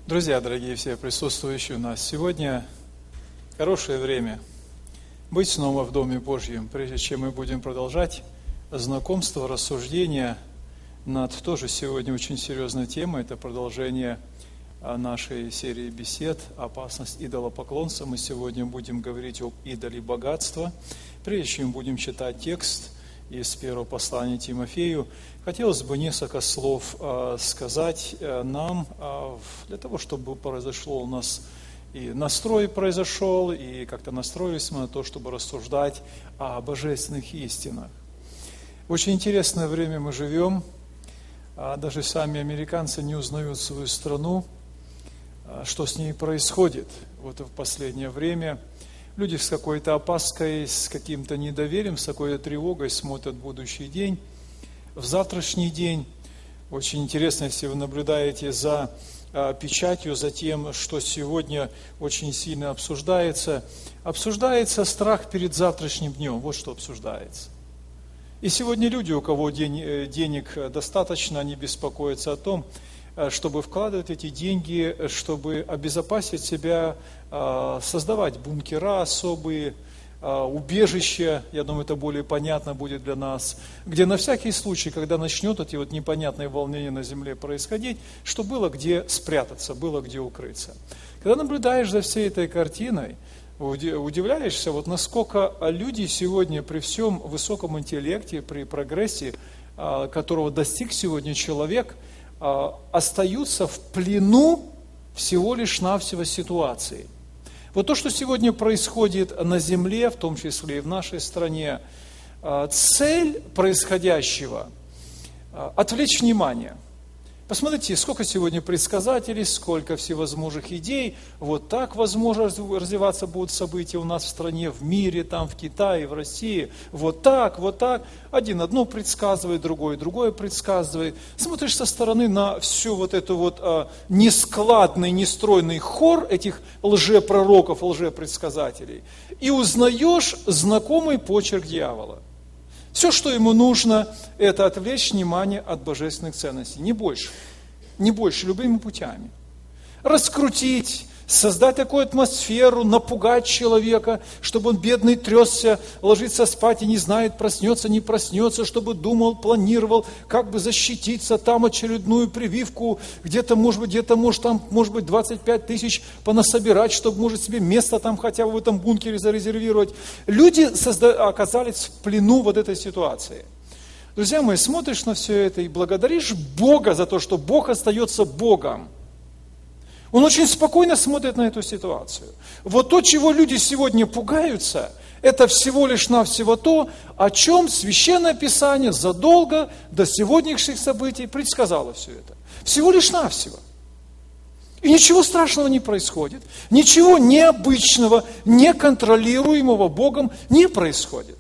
Друзья, дорогие все присутствующие у нас, сегодня хорошее время быть снова в Доме Божьем, прежде чем мы будем продолжать знакомство, рассуждения над тоже сегодня очень серьезной темой. Это продолжение нашей серии бесед «Опасность идолопоклонства». Мы сегодня будем говорить об идоле богатства. Прежде чем будем читать текст из первого послания Тимофею, хотелось бы несколько слов сказать нам для того, чтобы произошло у нас и настрой произошел, и как-то настроились мы на то, чтобы рассуждать о божественных истинах. В очень интересное время мы живем, даже сами американцы не узнают свою страну, что с ней происходит. Вот в последнее время люди с какой-то опаской, с каким-то недоверием, с какой-то тревогой смотрят в будущий день, в завтрашний день. Очень интересно, если вы наблюдаете за печатью, за тем, что сегодня очень сильно обсуждается. Обсуждается страх перед завтрашним днем. Вот что обсуждается. И сегодня люди, у кого денег достаточно, они беспокоятся о том, чтобы вкладывать эти деньги, чтобы обезопасить себя, создавать бункера особые, убежища, я думаю, это более понятно будет для нас, где на всякий случай, когда начнет эти вот непонятные волнения на земле происходить, что было где спрятаться, было где укрыться. Когда наблюдаешь за всей этой картиной, удивляешься, вот насколько люди сегодня при всем высоком интеллекте, при прогрессе, которого достиг сегодня человек, остаются в плену всего лишь навсего ситуации. Вот то, что сегодня происходит на земле, в том числе и в нашей стране, цель происходящего – отвлечь внимание. Посмотрите, сколько сегодня предсказателей, сколько всевозможных идей. Вот так, возможно, развиваться будут события у нас в стране, в мире, там, в Китае, в России. Вот так, вот так. Один одно предсказывает, другое предсказывает. Смотришь со стороны на всю вот эту вот нескладный, нестройный хор этих лжепророков, лжепредсказателей, и узнаешь знакомый почерк дьявола. Все, что ему нужно, это отвлечь внимание от божественных ценностей, не больше, любыми путями. Раскрутить, создать такую атмосферу, напугать человека, чтобы он бедный тресся, ложится спать и не знает, проснется, не проснется, чтобы думал, планировал, как бы защититься, там очередную прививку, где-то, там, может быть, 25 тысяч понасобирать, чтобы, может, себе место там хотя бы в этом бункере зарезервировать. Люди оказались в плену вот этой ситуации. Друзья мои, смотришь на все это и благодаришь Бога за то, что Бог остается Богом. Он очень спокойно смотрит на эту ситуацию. Вот то, чего люди сегодня пугаются, это всего лишь навсего то, о чем Священное Писание задолго до сегодняшних событий предсказало все это. Всего лишь навсего. И ничего страшного не происходит. Ничего необычного, неконтролируемого Богом не происходит.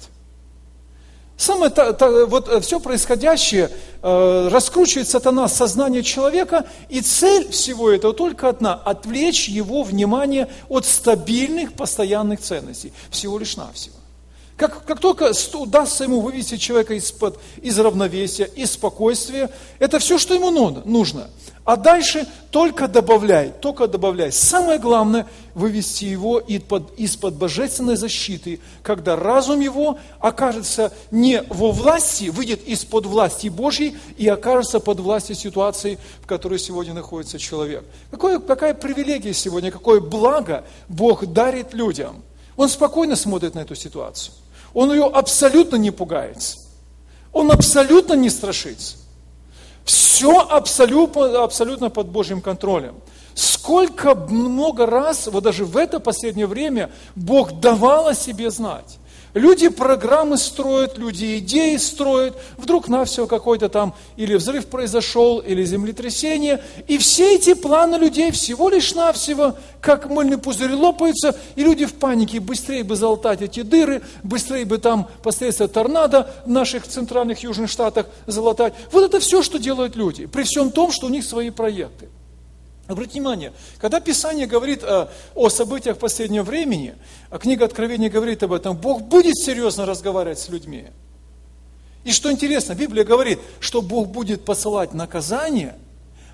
Вот все происходящее раскручивает сатана сознание человека, и цель всего этого только одна – отвлечь его внимание от стабильных, постоянных ценностей. Всего лишь навсего. Как только удастся ему вывести человека из равновесия, из спокойствия, это все, что ему нужно. А дальше только добавляй. Самое главное – вывести его из-под божественной защиты, когда разум его окажется не во власти, выйдет из-под власти Божьей и окажется под властью ситуации, в которой сегодня находится человек. Какая привилегия сегодня, какое благо Бог дарит людям. Он спокойно смотрит на эту ситуацию. Он ее абсолютно не пугается. Он абсолютно не страшится. Все абсолютно под Божьим контролем. Сколько много раз, вот даже в это последнее время, Бог давал о себе знать. Люди программы строят, люди идеи строят, вдруг навсего какой-то там или взрыв произошел, или землетрясение, и все эти планы людей всего лишь навсего, как мыльный пузырь, лопаются, и люди в панике, быстрее бы залатать эти дыры, быстрее бы там посредством торнадо в наших центральных южных штатах залатать. Вот это все, что делают люди, при всем том, что у них свои проекты. Обратите внимание, когда Писание говорит о событиях последнего времени, а книга Откровения говорит об этом, Бог будет серьезно разговаривать с людьми. И что интересно, Библия говорит, что Бог будет посылать наказание,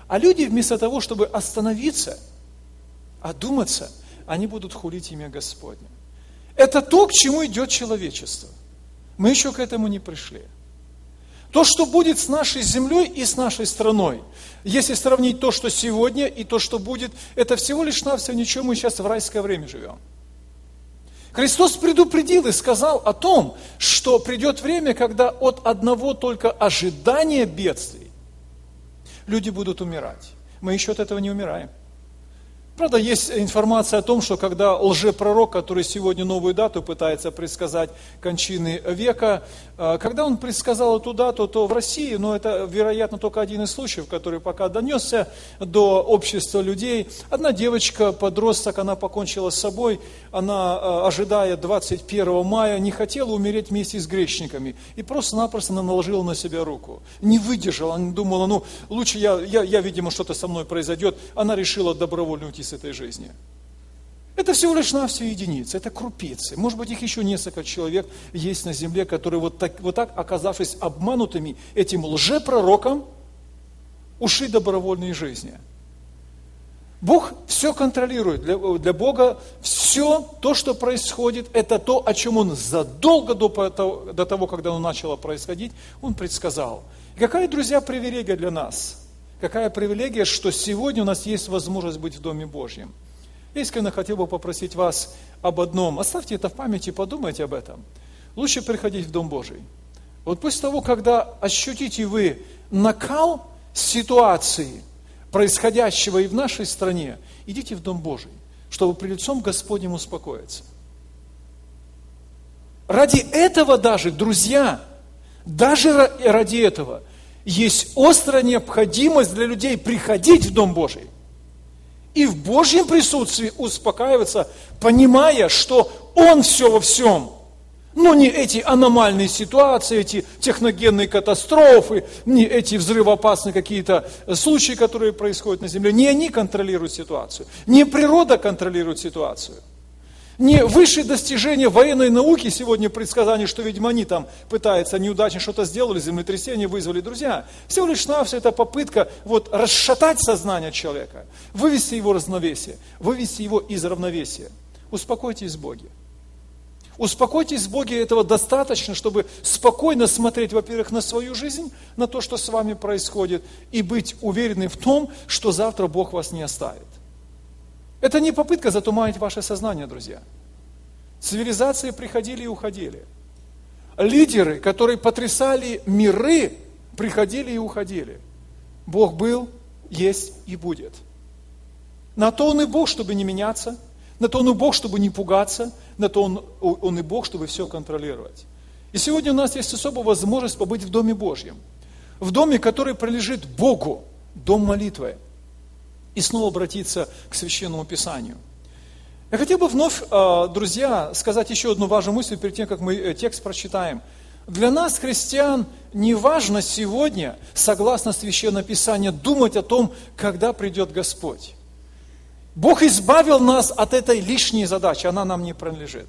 А люди вместо того, чтобы остановиться, одуматься, они будут хулить имя Господне. Это то, к чему идет человечество. Мы еще к этому не пришли. То, что будет с нашей землей и с нашей страной, если сравнить то, что сегодня, и то, что будет, это всего лишь навсего ничего, мы сейчас в райское время живем. Христос предупредил и сказал о том, что придет время, когда от одного только ожидания бедствий люди будут умирать. Мы еще от этого не умираем. Правда, есть информация о том, что когда лжепророк, который сегодня новую дату пытается предсказать кончины века, когда он предсказал эту дату, то в России, но это, вероятно, только один из случаев, который пока донесся до общества людей. Одна девочка, подросток, она покончила с собой, она, ожидая 21 мая, не хотела умереть вместе с грешниками. И просто-напросто она наложила на себя руку. Не выдержала, она думала, лучше я, видимо, что-то со мной произойдет. Она решила добровольно уйти с этой жизни. Это всего лишь навсего единицы, это крупицы. Может быть, их еще несколько человек есть на земле, которые вот так оказавшись обманутыми этим лжепророком, ушли добровольной жизни. Бог все контролирует. Для Бога все то, что происходит, это то, о чем Он задолго до того, когда оно начало происходить, Он предсказал. И какая, друзья, привилегия для нас? Какая привилегия, что сегодня у нас есть возможность быть в Доме Божьем. Я искренне хотел бы попросить вас об одном. Оставьте это в памяти, подумайте об этом. Лучше приходить в Дом Божий. Вот после того, когда ощутите вы накал ситуации, происходящего и в нашей стране, идите в Дом Божий, чтобы при лицом Господнем успокоиться. Ради этого даже, друзья, даже ради этого есть острая необходимость для людей приходить в Дом Божий и в Божьем присутствии успокаиваться, понимая, что Он все во всем. Но не эти аномальные ситуации, эти техногенные катастрофы, не эти взрывоопасные какие-то случаи, которые происходят на земле. Не они контролируют ситуацию, не природа контролирует ситуацию. Не высшие достижения военной науки сегодня предсказания, что, видимо, они там пытаются неудачно что-то сделали, землетрясение вызвали. Друзья, всего лишь навсего это попытка расшатать сознание человека, вывести его из равновесия, вывести его из равновесия. Успокойтесь в Боге. Успокойтесь в Боге, этого достаточно, чтобы спокойно смотреть, во-первых, на свою жизнь, на то, что с вами происходит, и быть уверенным в том, что завтра Бог вас не оставит. Это не попытка затуманить ваше сознание, друзья. Цивилизации приходили и уходили. Лидеры, которые потрясали миры, приходили и уходили. Бог был, есть и будет. На то Он и Бог, чтобы не меняться, на то Он и Бог, чтобы не пугаться, на то Он и Бог, чтобы все контролировать. И сегодня у нас есть особая возможность побыть в Доме Божьем. В доме, который принадлежит Богу, дом молитвы. И снова обратиться к Священному Писанию. Я хотел бы вновь, друзья, сказать еще одну важную мысль перед тем, как мы текст прочитаем. Для нас, христиан, не важно сегодня, согласно Священному Писанию, думать о том, когда придет Господь. Бог избавил нас от этой лишней задачи, она нам не принадлежит.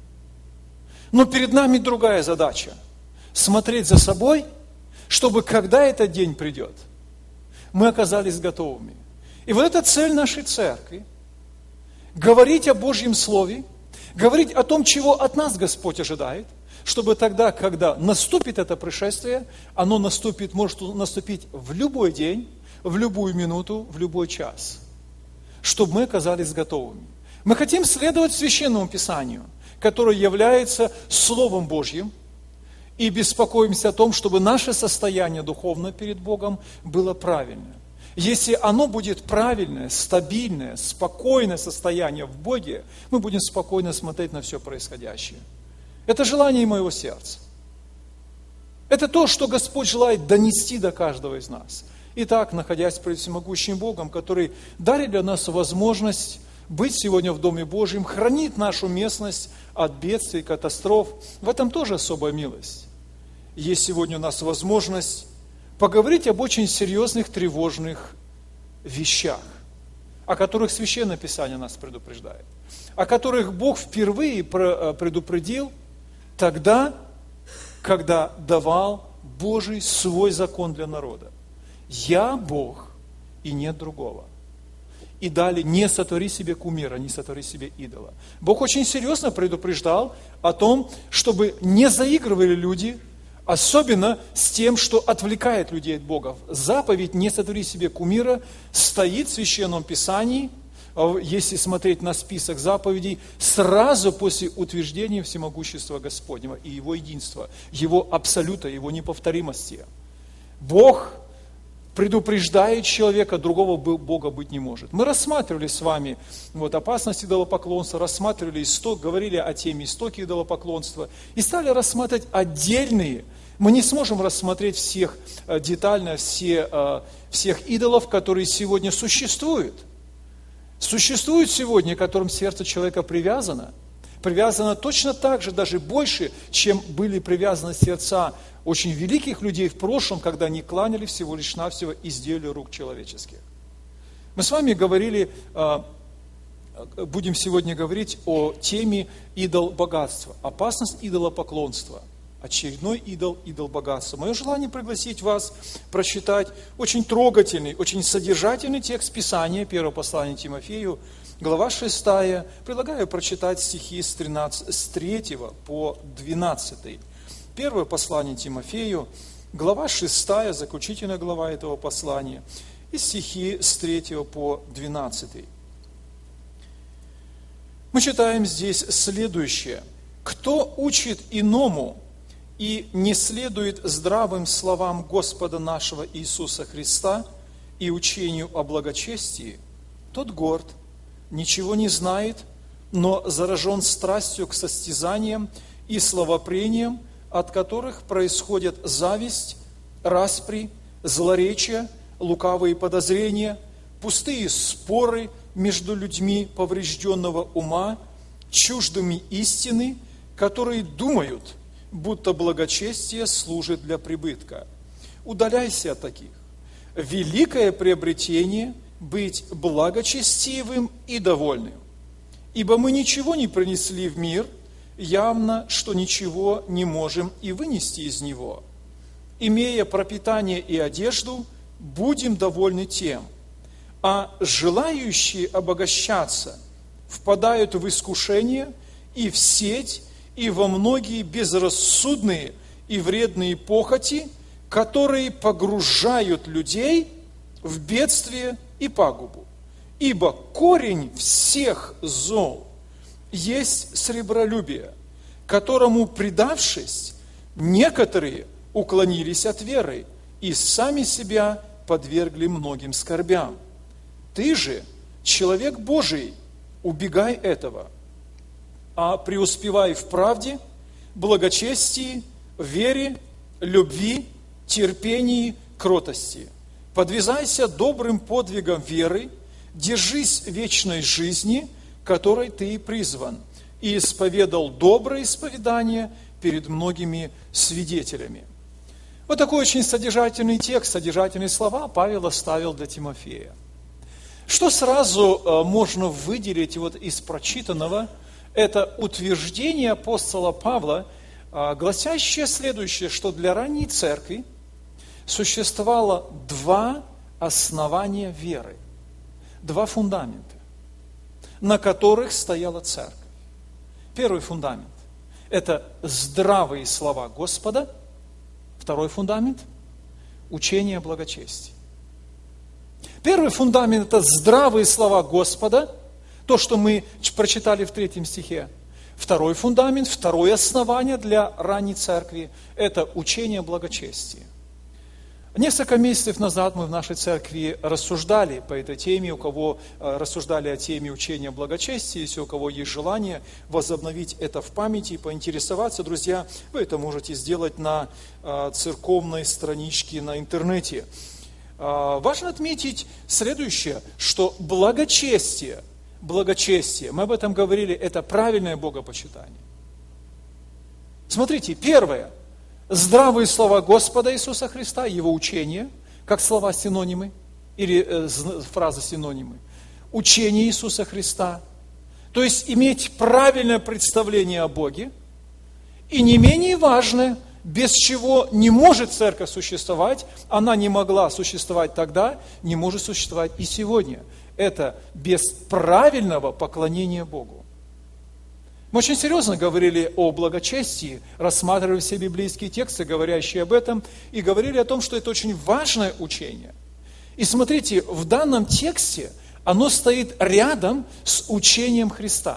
Но перед нами другая задача. Смотреть за собой, чтобы когда этот день придет, мы оказались готовыми. И вот это цель нашей церкви. Говорить о Божьем Слове, говорить о том, чего от нас Господь ожидает, чтобы тогда, когда наступит это пришествие, оно может наступить в любой день, в любую минуту, в любой час, чтобы мы оказались готовыми. Мы хотим следовать Священному Писанию, которое является Словом Божьим, и беспокоимся о том, чтобы наше состояние духовное перед Богом было правильное. Если оно будет правильное, стабильное, спокойное состояние в Боге, мы будем спокойно смотреть на все происходящее. Это желание моего сердца. Это то, что Господь желает донести до каждого из нас. Итак, находясь пред всемогущим Богом, который дарит для нас возможность быть сегодня в Доме Божьем, хранит нашу местность от бедствий, катастроф, в этом тоже особая милость. Есть сегодня у нас возможность поговорить об очень серьезных, тревожных вещах, о которых Священное Писание нас предупреждает, о которых Бог впервые предупредил тогда, когда давал Божий свой закон для народа. Я Бог, и нет другого. И далее, не сотвори себе кумира, не сотвори себе идола. Бог очень серьезно предупреждал о том, чтобы не заигрывали люди, особенно с тем, что отвлекает людей от Бога. Заповедь «не сотвори себе кумира» стоит в Священном Писании, если смотреть на список заповедей, сразу после утверждения всемогущества Господнего и Его единства, Его абсолюта, Его неповторимости. Бог предупреждает человека, другого Бога быть не может. Мы рассматривали с вами опасность идолопоклонства, рассматривали говорили о теме истоки идолопоклонства и стали рассматривать отдельные. Мы не сможем рассмотреть всех детально, всех идолов, которые сегодня существуют. Существуют сегодня, к которым сердце человека привязано точно так же, даже больше, чем были привязаны сердца очень великих людей в прошлом, когда они кланяли всего лишь навсего изделию рук человеческих. Мы с вами будем сегодня говорить о теме идол богатства, опасность идолопоклонства, очередной идол богатства. Мое желание пригласить вас прочитать очень трогательный, очень содержательный текст Писания, первое послание Тимофею, глава 6, предлагаю прочитать стихи с 3 по 12. Первое послание Тимофею, глава 6, заключительная глава этого послания, и стихи с 3 по 12. Мы читаем здесь следующее. «Кто учит иному и не следует здравым словам Господа нашего Иисуса Христа и учению о благочестии, тот горд, ничего не знает, но заражен страстью к состязаниям и словопрениям, от которых происходят зависть, распри, злоречия, лукавые подозрения, пустые споры между людьми поврежденного ума, чуждыми истины, которые думают, будто благочестие служит для прибытка. Удаляйся от таких. Великое приобретение – быть благочестивым и довольным. Ибо мы ничего не принесли в мир, явно, что ничего не можем и вынести из него. Имея пропитание и одежду, будем довольны тем. А желающие обогащаться впадают в искушение и в сеть, и во многие безрассудные и вредные похоти, которые погружают людей в бедствие и пагубу. Ибо корень всех зол есть сребролюбие, которому, предавшись, некоторые уклонились от веры и сами себя подвергли многим скорбям. Ты же, человек Божий, убегай этого, а преуспевай в правде, благочестии, вере, любви, терпении, кротости. Подвязайся добрым подвигом веры, держись вечной жизни, которой ты призван, и исповедал доброе исповедание перед многими свидетелями. Вот такой очень содержательный текст, содержательные слова Павел оставил для Тимофея. Что сразу можно выделить из прочитанного? Это утверждение апостола Павла, гласящее следующее, что для ранней церкви существовало два основания веры, два фундамента, на которых стояла церковь. Первый фундамент – это здравые слова Господа. Второй фундамент – учение о благочестии. Первый фундамент – это здравые слова Господа, то, что мы прочитали в 3 стихе. Второй фундамент, второе основание для ранней церкви – это учение о благочестии. Несколько месяцев назад мы в нашей церкви рассуждали по этой теме, рассуждали о теме учения о благочестии. Если у кого есть желание возобновить это в памяти и поинтересоваться, друзья, вы это можете сделать на церковной страничке на интернете. Важно отметить следующее, что благочестие, мы об этом говорили, это правильное богопочитание. Смотрите, первое. Здравые слова Господа Иисуса Христа, Его учение, как слова-синонимы, или фразы-синонимы. Учение Иисуса Христа. То есть иметь правильное представление о Боге. И не менее важное, без чего не может церковь существовать, она не могла существовать тогда, не может существовать и сегодня. Это без правильного поклонения Богу. Мы очень серьезно говорили о благочестии, рассматривали все библейские тексты, говорящие об этом, и говорили о том, что это очень важное учение. И смотрите, в данном тексте оно стоит рядом с учением Христа.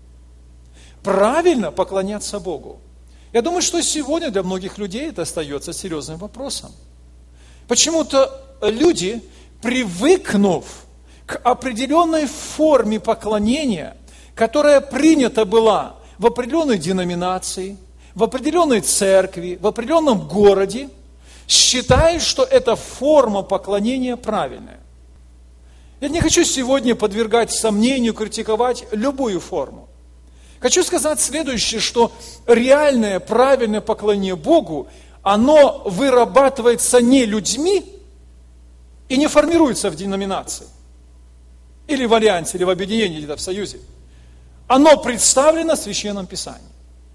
Правильно поклоняться Богу. Я думаю, что сегодня для многих людей это остается серьезным вопросом. Почему-то люди, привыкнув к определенной форме поклонения, которая принята была в определенной деноминации, в определенной церкви, в определенном городе, считают, что эта форма поклонения правильная. Я не хочу сегодня подвергать сомнению, критиковать любую форму. Хочу сказать следующее, что реальное, правильное поклонение Богу, оно вырабатывается не людьми и не формируется в деноминации, или в альянсе, или в объединении, где-то в союзе. Оно представлено в Священном Писании.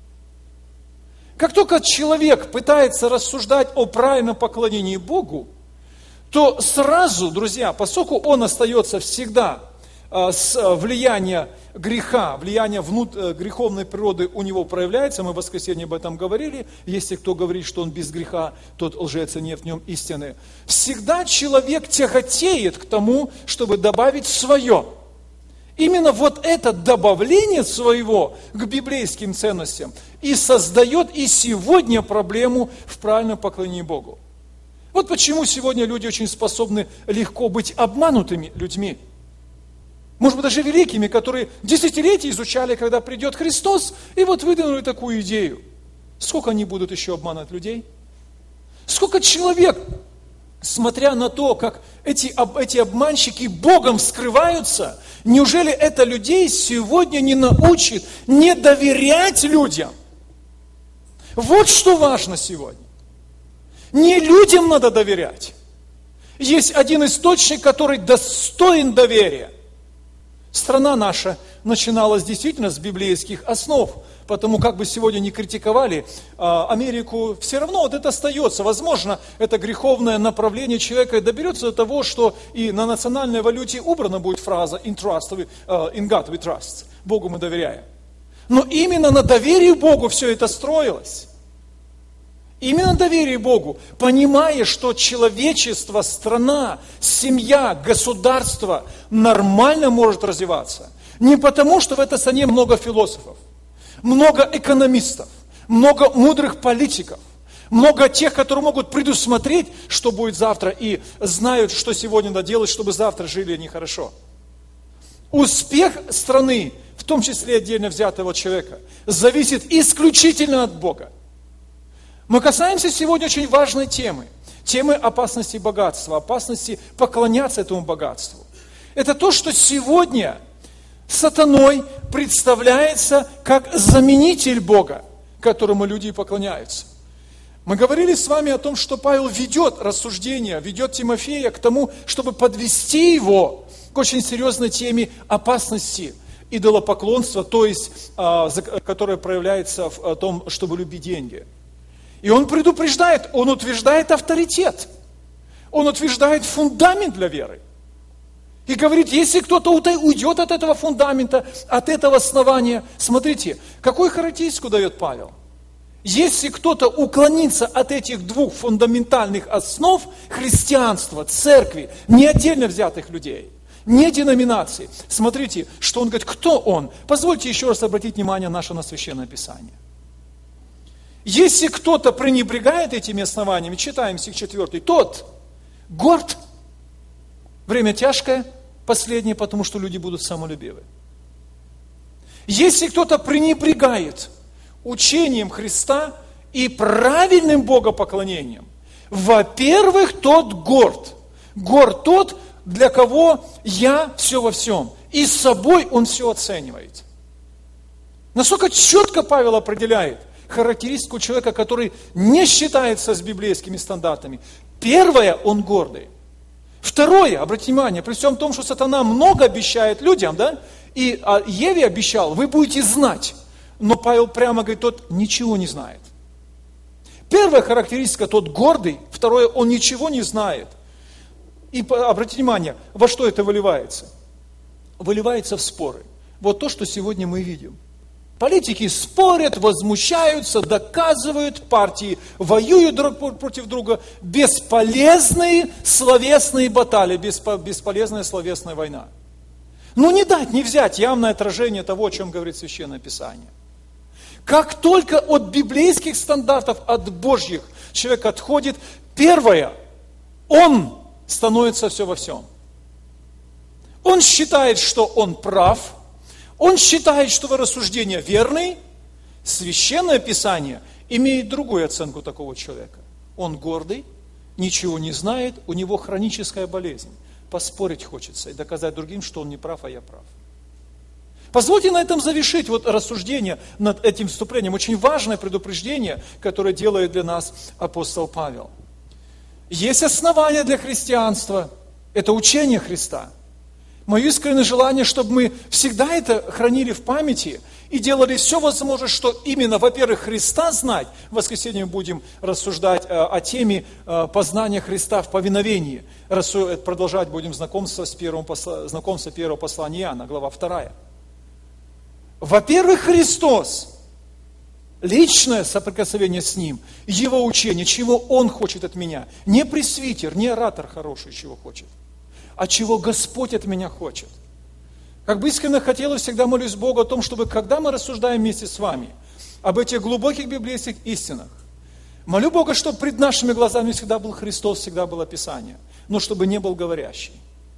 Как только человек пытается рассуждать о правильном поклонении Богу, то сразу, друзья, поскольку он остается всегда с влияния греха, влияние греховной природы у него проявляется, мы в воскресенье об этом говорили, если кто говорит, что он без греха, тот лжец, и нет в нем истины. Всегда человек тяготеет к тому, чтобы добавить свое. Именно вот это добавление своего к библейским ценностям и создает и сегодня проблему в правильном поклонении Богу. Вот почему сегодня люди очень способны легко быть обманутыми людьми. Может быть, даже великими, которые десятилетия изучали, когда придет Христос, и вот выдвинули такую идею. Сколько они будут еще обманывать людей? Сколько человек, смотря на то, как эти обманщики Богом скрываются, неужели это людей сегодня не научит не доверять людям? Вот что важно сегодня. Не людям надо доверять. Есть один источник, который достоин доверия. Страна наша начиналась действительно с библейских основ, потому как бы сегодня не критиковали Америку, все равно вот это остается. Возможно, это греховное направление человека доберется до того, что и на национальной валюте убрана будет фраза in God we trust, Богу мы доверяем. Но именно на доверии Богу все это строилось. Именно доверие Богу, понимая, что человечество, страна, семья, государство нормально может развиваться. Не потому, что в этой стране много философов, много экономистов, много мудрых политиков, много тех, которые могут предусмотреть, что будет завтра, и знают, что сегодня надо делать, чтобы завтра жили они хорошо. Успех страны, в том числе отдельно взятого человека, зависит исключительно от Бога. Мы касаемся сегодня очень важной темы опасности богатства, опасности поклоняться этому богатству. Это то, что сегодня сатаной представляется как заменитель Бога, которому люди поклоняются. Мы говорили с вами о том, что Павел ведет рассуждение, ведет Тимофея к тому, чтобы подвести его к очень серьезной теме опасности идолопоклонства, то есть, которое проявляется в том, чтобы любить деньги. И он предупреждает, он утверждает авторитет, он утверждает фундамент для веры. И говорит, если кто-то уйдет от этого фундамента, от этого основания, смотрите, какую характеристику дает Павел. Если кто-то уклонится от этих двух фундаментальных основ христианства, церкви, не отдельно взятых людей, не деноминации, смотрите, что он говорит, кто он? Позвольте еще раз обратить внимание наше на Священное Писание. Если кто-то пренебрегает этими основаниями, читаем стих 4, тот горд, время тяжкое, последнее, потому что люди будут самолюбивы. Если кто-то пренебрегает учением Христа и правильным богопоклонением, во-первых, тот горд. Горд тот, для кого я все во всем. И с собой он все оценивает. Насколько четко Павел определяет характеристику человека, который не считается с библейскими стандартами. Первое, он гордый. Второе, обратите внимание, при всем том, что сатана много обещает людям, да, и Еве обещал, вы будете знать. Но Павел прямо говорит, тот ничего не знает. Первая характеристика, тот гордый. Второе, он ничего не знает. И обратите внимание, во что это выливается? Выливается в споры. Вот то, что сегодня мы видим. Политики спорят, возмущаются, доказывают, партии воюют друг против друга. Бесполезные словесные баталии, бесполезная словесная война. Ну не дать, не взять явное отражение того, о чем говорит Священное Писание. Как только от библейских стандартов, от Божьих человек отходит, первое, он становится все во всем. Он считает, что он прав, он считает, что его рассуждения верны. Священное Писание имеет другую оценку такого человека. Он гордый, ничего не знает, у него хроническая болезнь. Поспорить хочется и доказать другим, что он не прав, а я прав. Позвольте на этом завершить вот рассуждение над этим вступлением. Очень важное предупреждение, которое делает для нас апостол Павел. Есть основания для христианства. Это учение Христа. Мое искреннее желание, чтобы мы всегда это хранили в памяти и делали все возможное, что именно, во-первых, Христа знать. В воскресенье мы будем рассуждать о теме познания Христа в повиновении. Продолжать будем знакомство первого послания Иоанна, глава 2. Во-первых, Христос, личное соприкосновение с Ним, Его учение, чего Он хочет от меня. Не пресвитер, не оратор хороший, чего хочет, а чего Господь от меня хочет. Как бы искренне хотелось, всегда молюсь Богу о том, чтобы, когда мы рассуждаем вместе с вами об этих глубоких библейских истинах, молю Бога, чтобы пред нашими глазами всегда был Христос, всегда было Писание, но чтобы не был говорящий.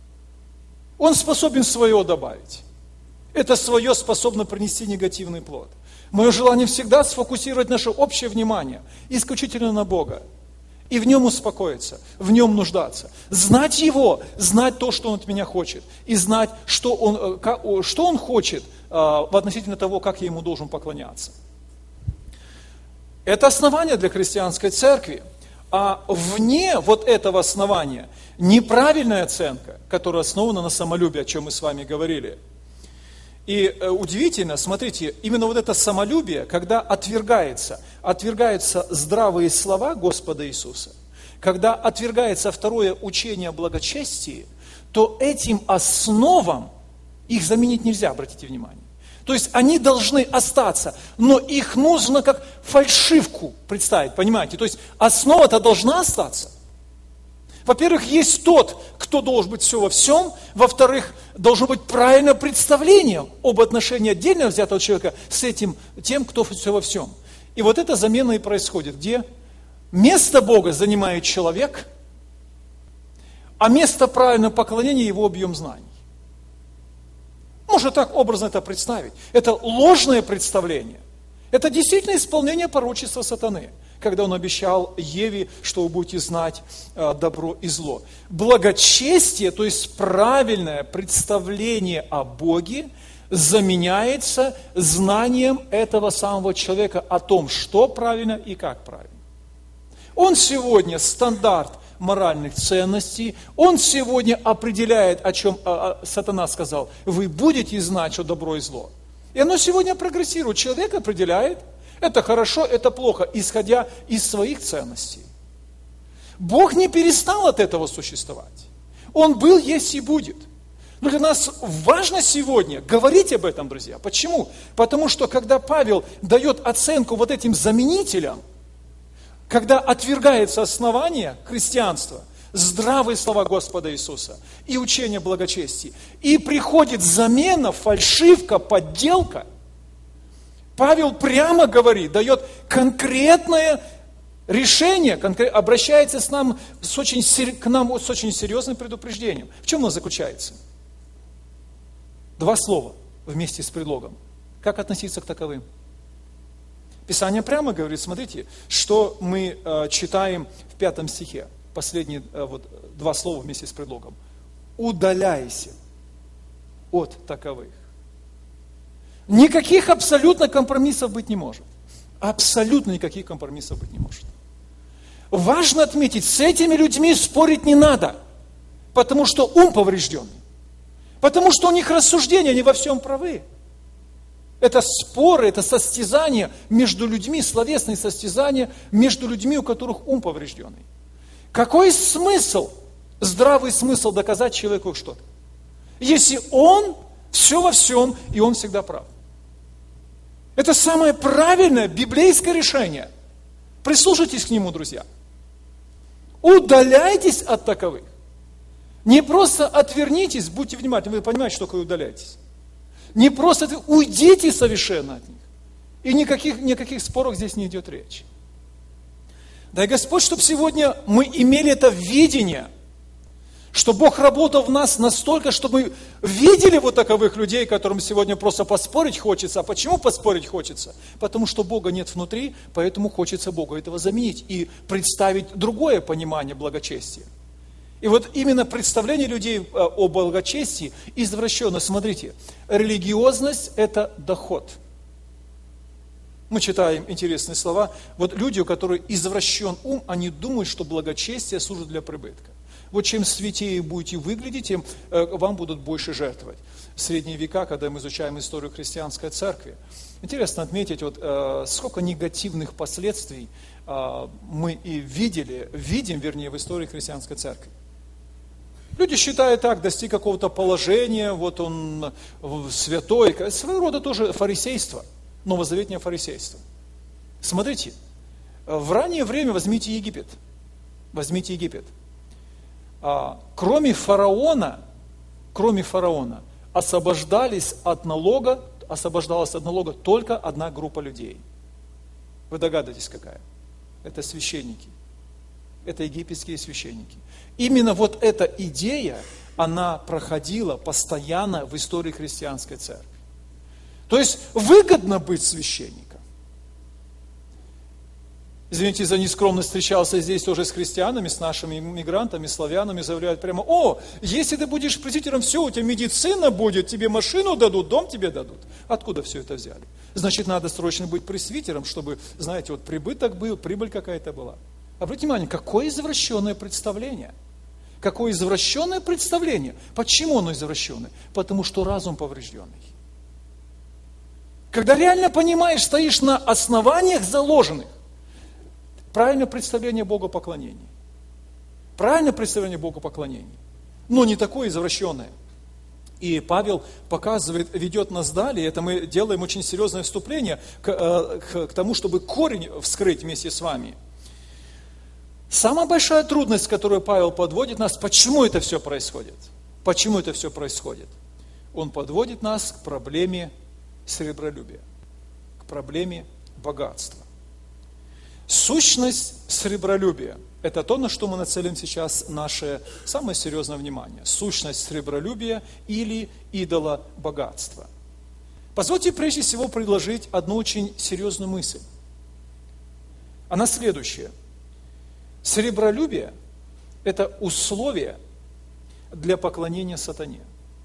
Он способен свое добавить. Это свое способно принести негативный плод. Мое желание всегда сфокусировать наше общее внимание исключительно на Бога. И в Нем успокоиться, в Нем нуждаться. Знать Его, знать то, что Он от меня хочет. И знать, что Он хочет в относительно того, как я Ему должен поклоняться. Это основание для христианской церкви. А вне вот этого основания неправильная оценка, которая основана на самолюбии, о чем мы с вами говорили. И удивительно, смотрите, именно вот это самолюбие, когда отвергаются здравые слова Господа Иисуса, когда отвергается второе учение о благочестии, то этим основам их заменить нельзя, обратите внимание. То есть они должны остаться, но их нужно как фальшивку представить, понимаете? То есть основа-то должна остаться. Во-первых, есть тот, кто должен быть все во всем. Во-вторых, должно быть правильное представление об отношении отдельно взятого человека с этим, тем, кто все во всем. И вот эта замена и происходит, где место Бога занимает человек, а место правильного поклонения его объем знаний. Можно так образно это представить. Это ложное представление. Это действительно исполнение пророчества сатаны, когда он обещал Еве, что вы будете знать добро и зло. Благочестие, то есть правильное представление о Боге, заменяется знанием этого самого человека о том, что правильно и как правильно. Он сегодня стандарт моральных ценностей, он сегодня определяет, о чем сатана сказал, вы будете знать, что добро и зло. И оно сегодня прогрессирует. Человек определяет, это хорошо, это плохо, исходя из своих ценностей. Бог не перестал от этого существовать. Он был, есть и будет. Но для нас важно сегодня говорить об этом, друзья. Почему? Потому что, когда Павел дает оценку вот этим заменителям, когда отвергается основание христианства, здравые слова Господа Иисуса и учение благочестия, и приходит замена, фальшивка, подделка, Павел прямо говорит, дает конкретное решение, обращается к нам с очень серьезным предупреждением. В чем оно заключается? 2 слова вместе с предлогом. Как относиться к таковым? Писание прямо говорит, смотрите, что мы читаем в 5 стихе. Последние 2 слова вместе с предлогом. Удаляйся от таковых. Никаких абсолютно компромиссов быть не может. Абсолютно никаких компромиссов быть не может. Важно отметить, с этими людьми спорить не надо, потому что ум поврежденный, потому что у них рассуждения, они во всем правы. Это споры, это состязания между людьми, словесные состязания между людьми, у которых ум поврежденный. Какой смысл, здравый смысл доказать человеку что-то, если он все во всем, и он всегда прав? Это самое правильное библейское решение. Прислушайтесь к нему, друзья. Удаляйтесь от таковых. Не просто отвернитесь, будьте внимательны, вы понимаете, что такое удаляйтесь. Не просто уйдите совершенно от них. И никаких споров здесь не идет речь. Дай Господь, чтобы сегодня мы имели это видение, что Бог работал в нас настолько, чтобы мы видели вот таковых людей, которым сегодня просто поспорить хочется. А почему поспорить хочется? Потому что Бога нет внутри, поэтому хочется Богу этого заменить и представить другое понимание благочестия. И вот именно представление людей о благочестии извращено. Смотрите, религиозность – это доход. Мы читаем интересные слова. Вот люди, у которых извращен ум, они думают, что благочестие служит для прибытка. Вот чем святее будете выглядеть, тем вам будут больше жертвовать. В средние века, когда мы изучаем историю христианской церкви, интересно отметить, вот, сколько негативных последствий мы и видим в истории христианской церкви. Люди считают так, достиг какого-то положения, вот он святой, своего рода тоже фарисейство, новозаветнее фарисейство. Смотрите, в раннее время возьмите Египет. Кроме фараона, освобождалась от налога только одна группа людей. Вы догадываетесь, какая? Это священники. Это египетские священники. Именно вот эта идея, она проходила постоянно в истории христианской церкви. То есть выгодно быть священником. Извините за нескромность, встречался здесь тоже с христианами, с нашими мигрантами, славянами, заявляют прямо: о, если ты будешь пресвитером, все, у тебя медицина будет, тебе машину дадут, дом тебе дадут. Откуда все это взяли? Значит, надо срочно быть пресвитером, чтобы, знаете, вот прибыток был, прибыль какая-то была. Обратите внимание, какое извращенное представление. Какое извращенное представление. Почему оно извращенное? Потому что разум поврежденный. Когда реально понимаешь, стоишь на основаниях заложенных, правильное представление богопоклонения. Правильное представление богопоклонения. Но не такое извращенное. И Павел показывает, ведет нас далее, это мы делаем очень серьезное вступление к тому, чтобы корень вскрыть вместе с вами. Самая большая трудность, которую Павел подводит нас, почему это все происходит? Почему это все происходит? Он подводит нас к проблеме сребролюбия, к проблеме богатства. Сущность сребролюбия – это то, на что мы нацелим сейчас наше самое серьезное внимание. Сущность сребролюбия или идолобогатства. Позвольте прежде всего предложить одну очень серьезную мысль. Она следующая. Сребролюбие – это условие для поклонения сатане.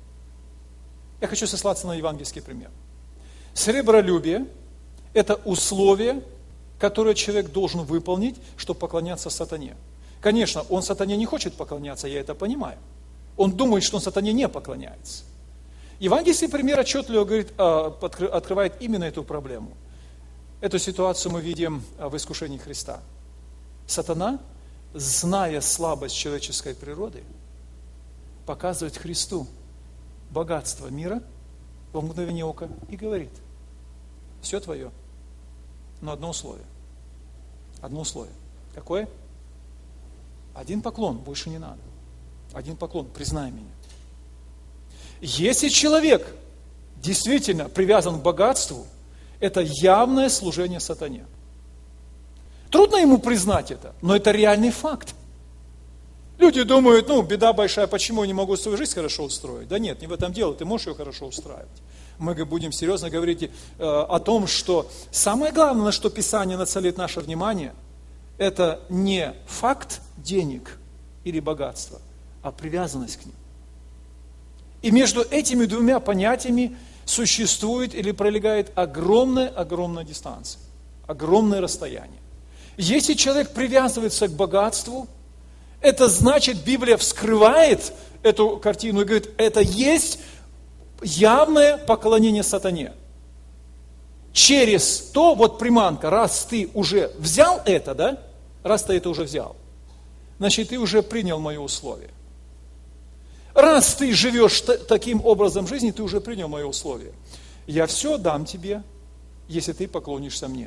Я хочу сослаться на евангельский пример. Сребролюбие – это условие, которое человек должен выполнить, чтобы поклоняться сатане. Конечно, он сатане не хочет поклоняться, я это понимаю. Он думает, что он сатане не поклоняется. Евангельский пример отчетливо открывает именно эту проблему. Эту ситуацию мы видим в искушении Христа. Сатана, зная слабость человеческой природы, показывает Христу богатство мира во мгновение ока и говорит: все твое, но одно условие. Одно условие. Какое? Один поклон, больше не надо. Один поклон, признай меня. Если человек действительно привязан к богатству, это явное служение сатане. Трудно ему признать это, но это реальный факт. Люди думают, беда большая, почему я не могу свою жизнь хорошо устроить? Да нет, не в этом дело, ты можешь ее хорошо устраивать. Мы будем серьезно говорить о том, что самое главное, на что Писание нацелит наше внимание, это не факт денег или богатства, а привязанность к ним. И между этими двумя понятиями существует или пролегает огромная дистанция, огромное расстояние. Если человек привязывается к богатству, это значит, Библия вскрывает эту картину и говорит, это есть явное поклонение сатане. через то, вот приманка, раз ты уже взял это, да, раз ты это уже взял, значит, ты уже принял мои условия. Раз ты живешь таким образом жизни, ты уже принял мои условия. Я все дам тебе, если ты поклонишься мне.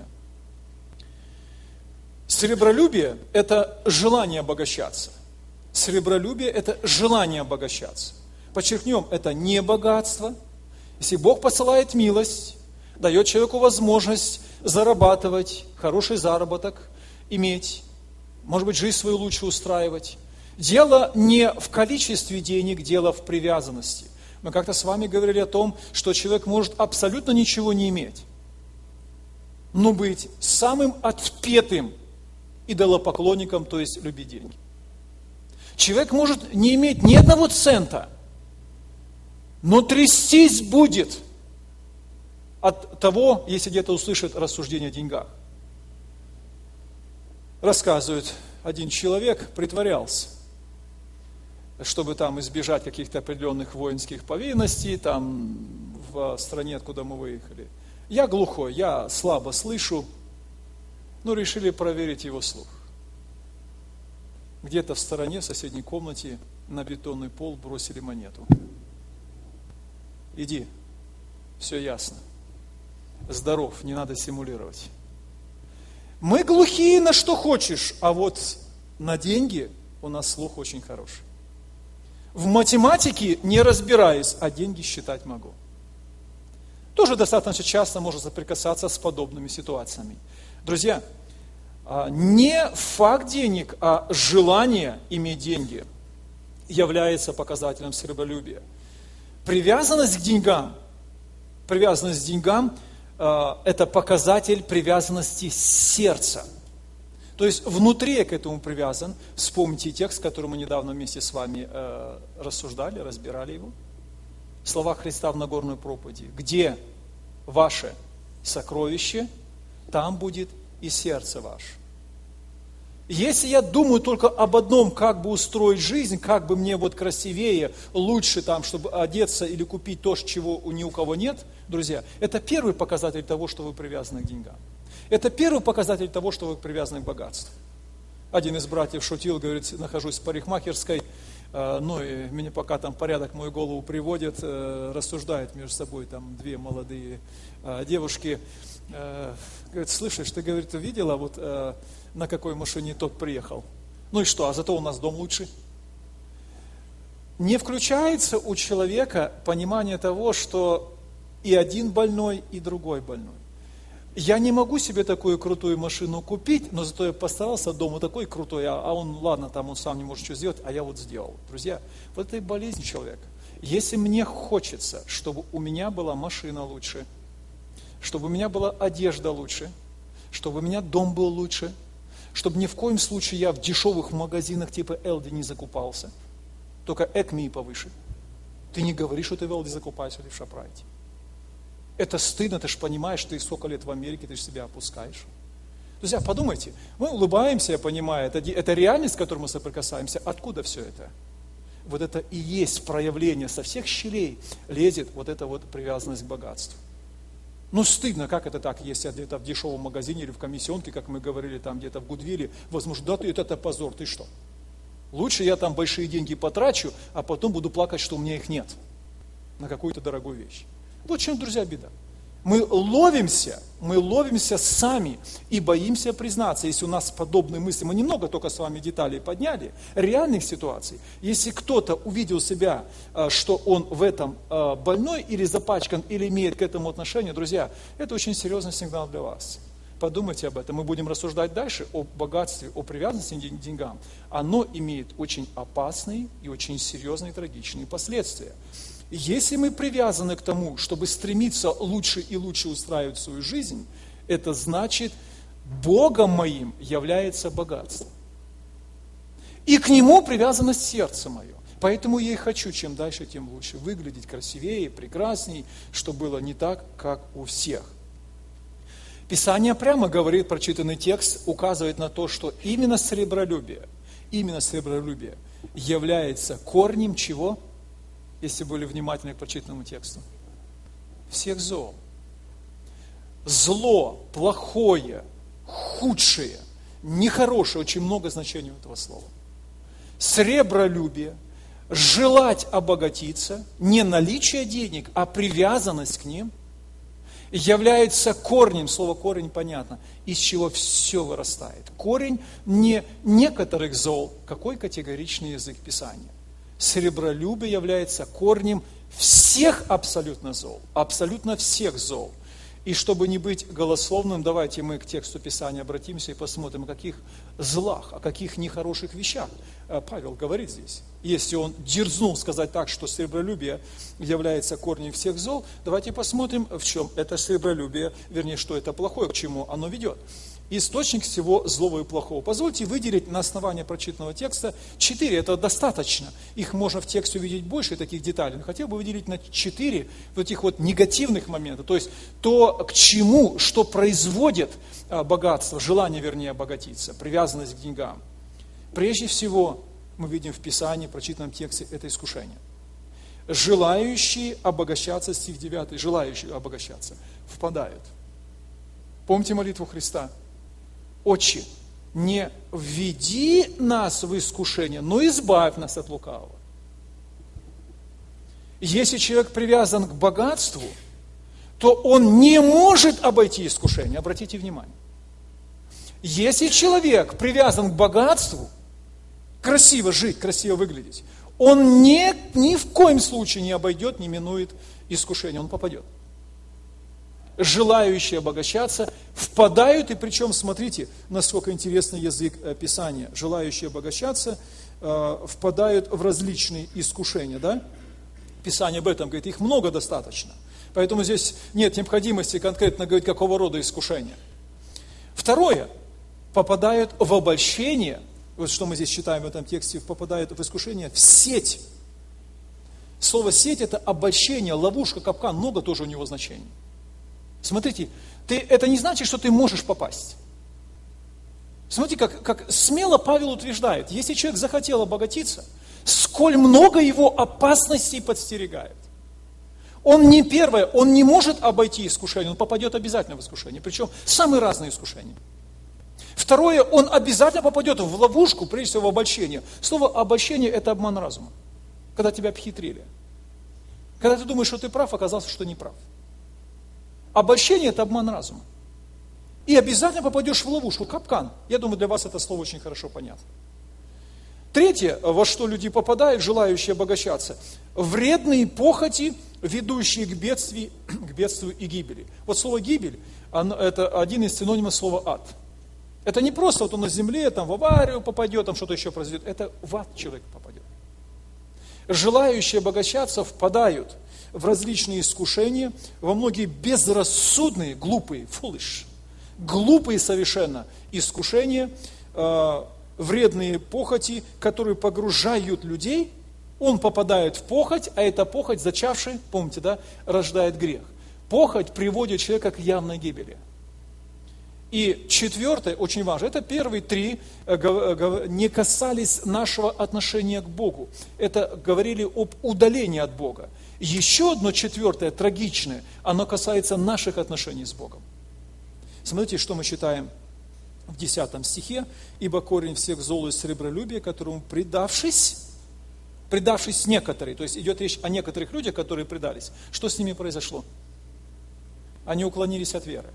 Сребролюбие – это желание обогащаться. Сребролюбие – это желание обогащаться. Подчеркнем, это не богатство. Если Бог посылает милость, дает человеку возможность зарабатывать, хороший заработок иметь, может быть, жизнь свою лучше устраивать. Дело не в количестве денег, дело в привязанности. Мы как-то с вами говорили о том, что человек может абсолютно ничего не иметь, но быть самым отпетым идолопоклонником, то есть любить деньги. Человек может не иметь ни одного цента, но трястись будет от того, если где-то услышит рассуждение о деньгах. Рассказывает, один человек притворялся, чтобы там избежать каких-то определенных воинских повинностей, там в стране, откуда мы выехали. Я глухой, я слабо слышу, но решили проверить его слух. Где-то в стороне, в соседней комнате, на бетонный пол бросили монету. Иди, все ясно. Здоров, не надо симулировать. Мы глухие на что хочешь, а вот на деньги у нас слух очень хороший. В математике не разбираюсь, а деньги считать могу. Тоже достаточно часто можно соприкасаться с подобными ситуациями. Друзья, не факт денег, а желание иметь деньги является показателем сребролюбия. Привязанность к деньгам это показатель привязанности сердца. То есть внутри я к этому привязан. Вспомните текст, который мы недавно вместе с вами рассуждали, разбирали его. Слова Христа в Нагорной проповеди. Где ваше сокровище, там будет и сердце ваше. Если я думаю только об одном, как бы устроить жизнь, как бы мне вот красивее, лучше там, чтобы одеться или купить то, чего ни у кого нет, друзья, это первый показатель того, что вы привязаны к деньгам. Это первый показатель того, что вы привязаны к богатству. Один из братьев шутил, говорит, нахожусь в парикмахерской, ну и меня пока там порядок в мою голову приводит, рассуждают между собой там две молодые девушки. Говорит, слышишь, ты, говорит, видела, вот на какой машине тот приехал? Ну и что, а зато у нас дом лучше. Не включается у человека понимание того, что и один больной, и другой больной. Я не могу себе такую крутую машину купить, но зато я постарался, дома такой крутой, а он, ладно, там он сам не может что сделать, а я вот сделал. Друзья, вот это и болезнь человека. Если мне хочется, чтобы у меня была машина лучше, чтобы у меня была одежда лучше, чтобы у меня дом был лучше, чтобы ни в коем случае я в дешевых магазинах типа Элди не закупался, только Экми повыше. Ты не говоришь, что ты в Элди закупаешься или в Шопрайте. Это стыдно, ты же понимаешь, ты сколько лет в Америке, ты же себя опускаешь. Друзья, подумайте, мы улыбаемся, я понимаю, это реальность, с которой мы соприкасаемся. Откуда все это? Вот это и есть проявление, со всех щелей лезет вот эта вот привязанность к богатству. Ну стыдно, как это так, если где-то в дешевом магазине или в комиссионке, как мы говорили, там где-то в Гудвилле, возможно, да ты, это позор, ты что? Лучше я там большие деньги потрачу, а потом буду плакать, что у меня их нет на какую-то дорогую вещь. Вот в чем, друзья, беда. Мы ловимся сами и боимся признаться, если у нас подобные мысли. Мы немного только с вами деталей подняли, реальных ситуаций. Если кто-то увидел себя, что он в этом больной или запачкан, или имеет к этому отношение, друзья, это очень серьезный сигнал для вас. Подумайте об этом. Мы будем рассуждать дальше о богатстве, о привязанности к деньгам. Оно имеет очень опасные и очень серьезные трагичные последствия. Если мы привязаны к тому, чтобы стремиться лучше и лучше устраивать свою жизнь, это значит, Богом моим является богатство. И к Нему привязано сердце мое. Поэтому я и хочу, чем дальше, тем лучше. Выглядеть красивее, прекрасней, чтобы было не так, как у всех. Писание прямо говорит, прочитанный текст указывает на то, что именно сребролюбие является корнем чего? Если были внимательны к прочитанному тексту. Всех зол. зло, плохое, худшее, нехорошее, очень много значений у этого слова. Сребролюбие, желать обогатиться, не наличие денег, а привязанность к ним, является корнем, слово корень понятно, из чего все вырастает. Корень не некоторых зол, какой категоричный язык Писания. Сребролюбие является корнем всех абсолютно зол, абсолютно всех зол. И чтобы не быть голословным, давайте мы к тексту Писания обратимся и посмотрим, о каких злах, о каких нехороших вещах Павел говорит здесь. Если он дерзнул сказать так, что сребролюбие является корнем всех зол, давайте посмотрим, в чем это сребролюбие, вернее, что это плохое, к чему оно ведет. Источник всего злого и плохого. Позвольте выделить на основании прочитанного текста 4, это достаточно. Их можно в тексте увидеть больше таких деталей. Но хотел бы выделить на 4 вот этих вот негативных моментов. То есть то, к чему, что производит богатство, желание, вернее, обогатиться, привязанность к деньгам. Прежде всего, мы видим в Писании, в прочитанном тексте, это искушение. Желающие обогащаться, стих 9, желающие обогащаться, впадают. Помните молитву Христа? Отче, не введи нас в искушение, но избавь нас от лукавого. Если человек привязан к богатству, то он не может обойти искушение. Обратите внимание. Если человек привязан к богатству, красиво жить, красиво выглядеть, он ни в коем случае не обойдет, не минует искушение, он попадет. Желающие обогащаться впадают, и причем, смотрите, насколько интересный язык Писания. Желающие обогащаться впадают в различные искушения, да? Писание об этом говорит, их много достаточно. Поэтому здесь нет необходимости конкретно говорить, какого рода искушения. Второе, попадают в обольщение, вот что мы здесь читаем в этом тексте, попадают в искушение, в сеть. Слово сеть это обольщение, ловушка, капкан, много тоже у него значений. Смотрите, это не значит, что ты можешь попасть. Смотрите, как смело Павел утверждает, если человек захотел обогатиться, сколь много его опасностей подстерегает. Он не первое, он не может обойти искушение, он попадет обязательно в искушение, причем самые разные искушения. Второе, он обязательно попадет в ловушку, прежде всего в обольщение. Слово обольщение это обман разума, когда тебя обхитрили. Когда ты думаешь, что ты прав, оказалось, что не прав. Обольщение – это обман разума. И обязательно попадешь в ловушку, капкан. Я думаю, для вас это слово очень хорошо понятно. Третье, во что люди попадают, желающие обогащаться. Вредные похоти, ведущие к бедствию и гибели. Вот слово «гибель» – это один из синонимов слова «ад». Это не просто вот он на земле, там в аварию попадет, там что-то еще произойдет. Это в ад человек попадет. Желающие обогащаться впадают в различные искушения, во многие безрассудные, глупые, глупые совершенно искушения, вредные похоти, которые погружают людей, он попадает в похоть, а эта похоть, зачавшая, помните, да, рождает грех. Похоть приводит человека к явной гибели. И четвертое, очень важно, это первые 3 не касались нашего отношения к Богу. Это говорили об удалении от Бога. Еще одно, 4, трагичное, оно касается наших отношений с Богом. Смотрите, что мы читаем в 10 стихе. «Ибо корень всех зол и сребролюбия, которому предавшись некоторые», то есть идет речь о некоторых людях, которые предались. Что с ними произошло? Они уклонились от веры.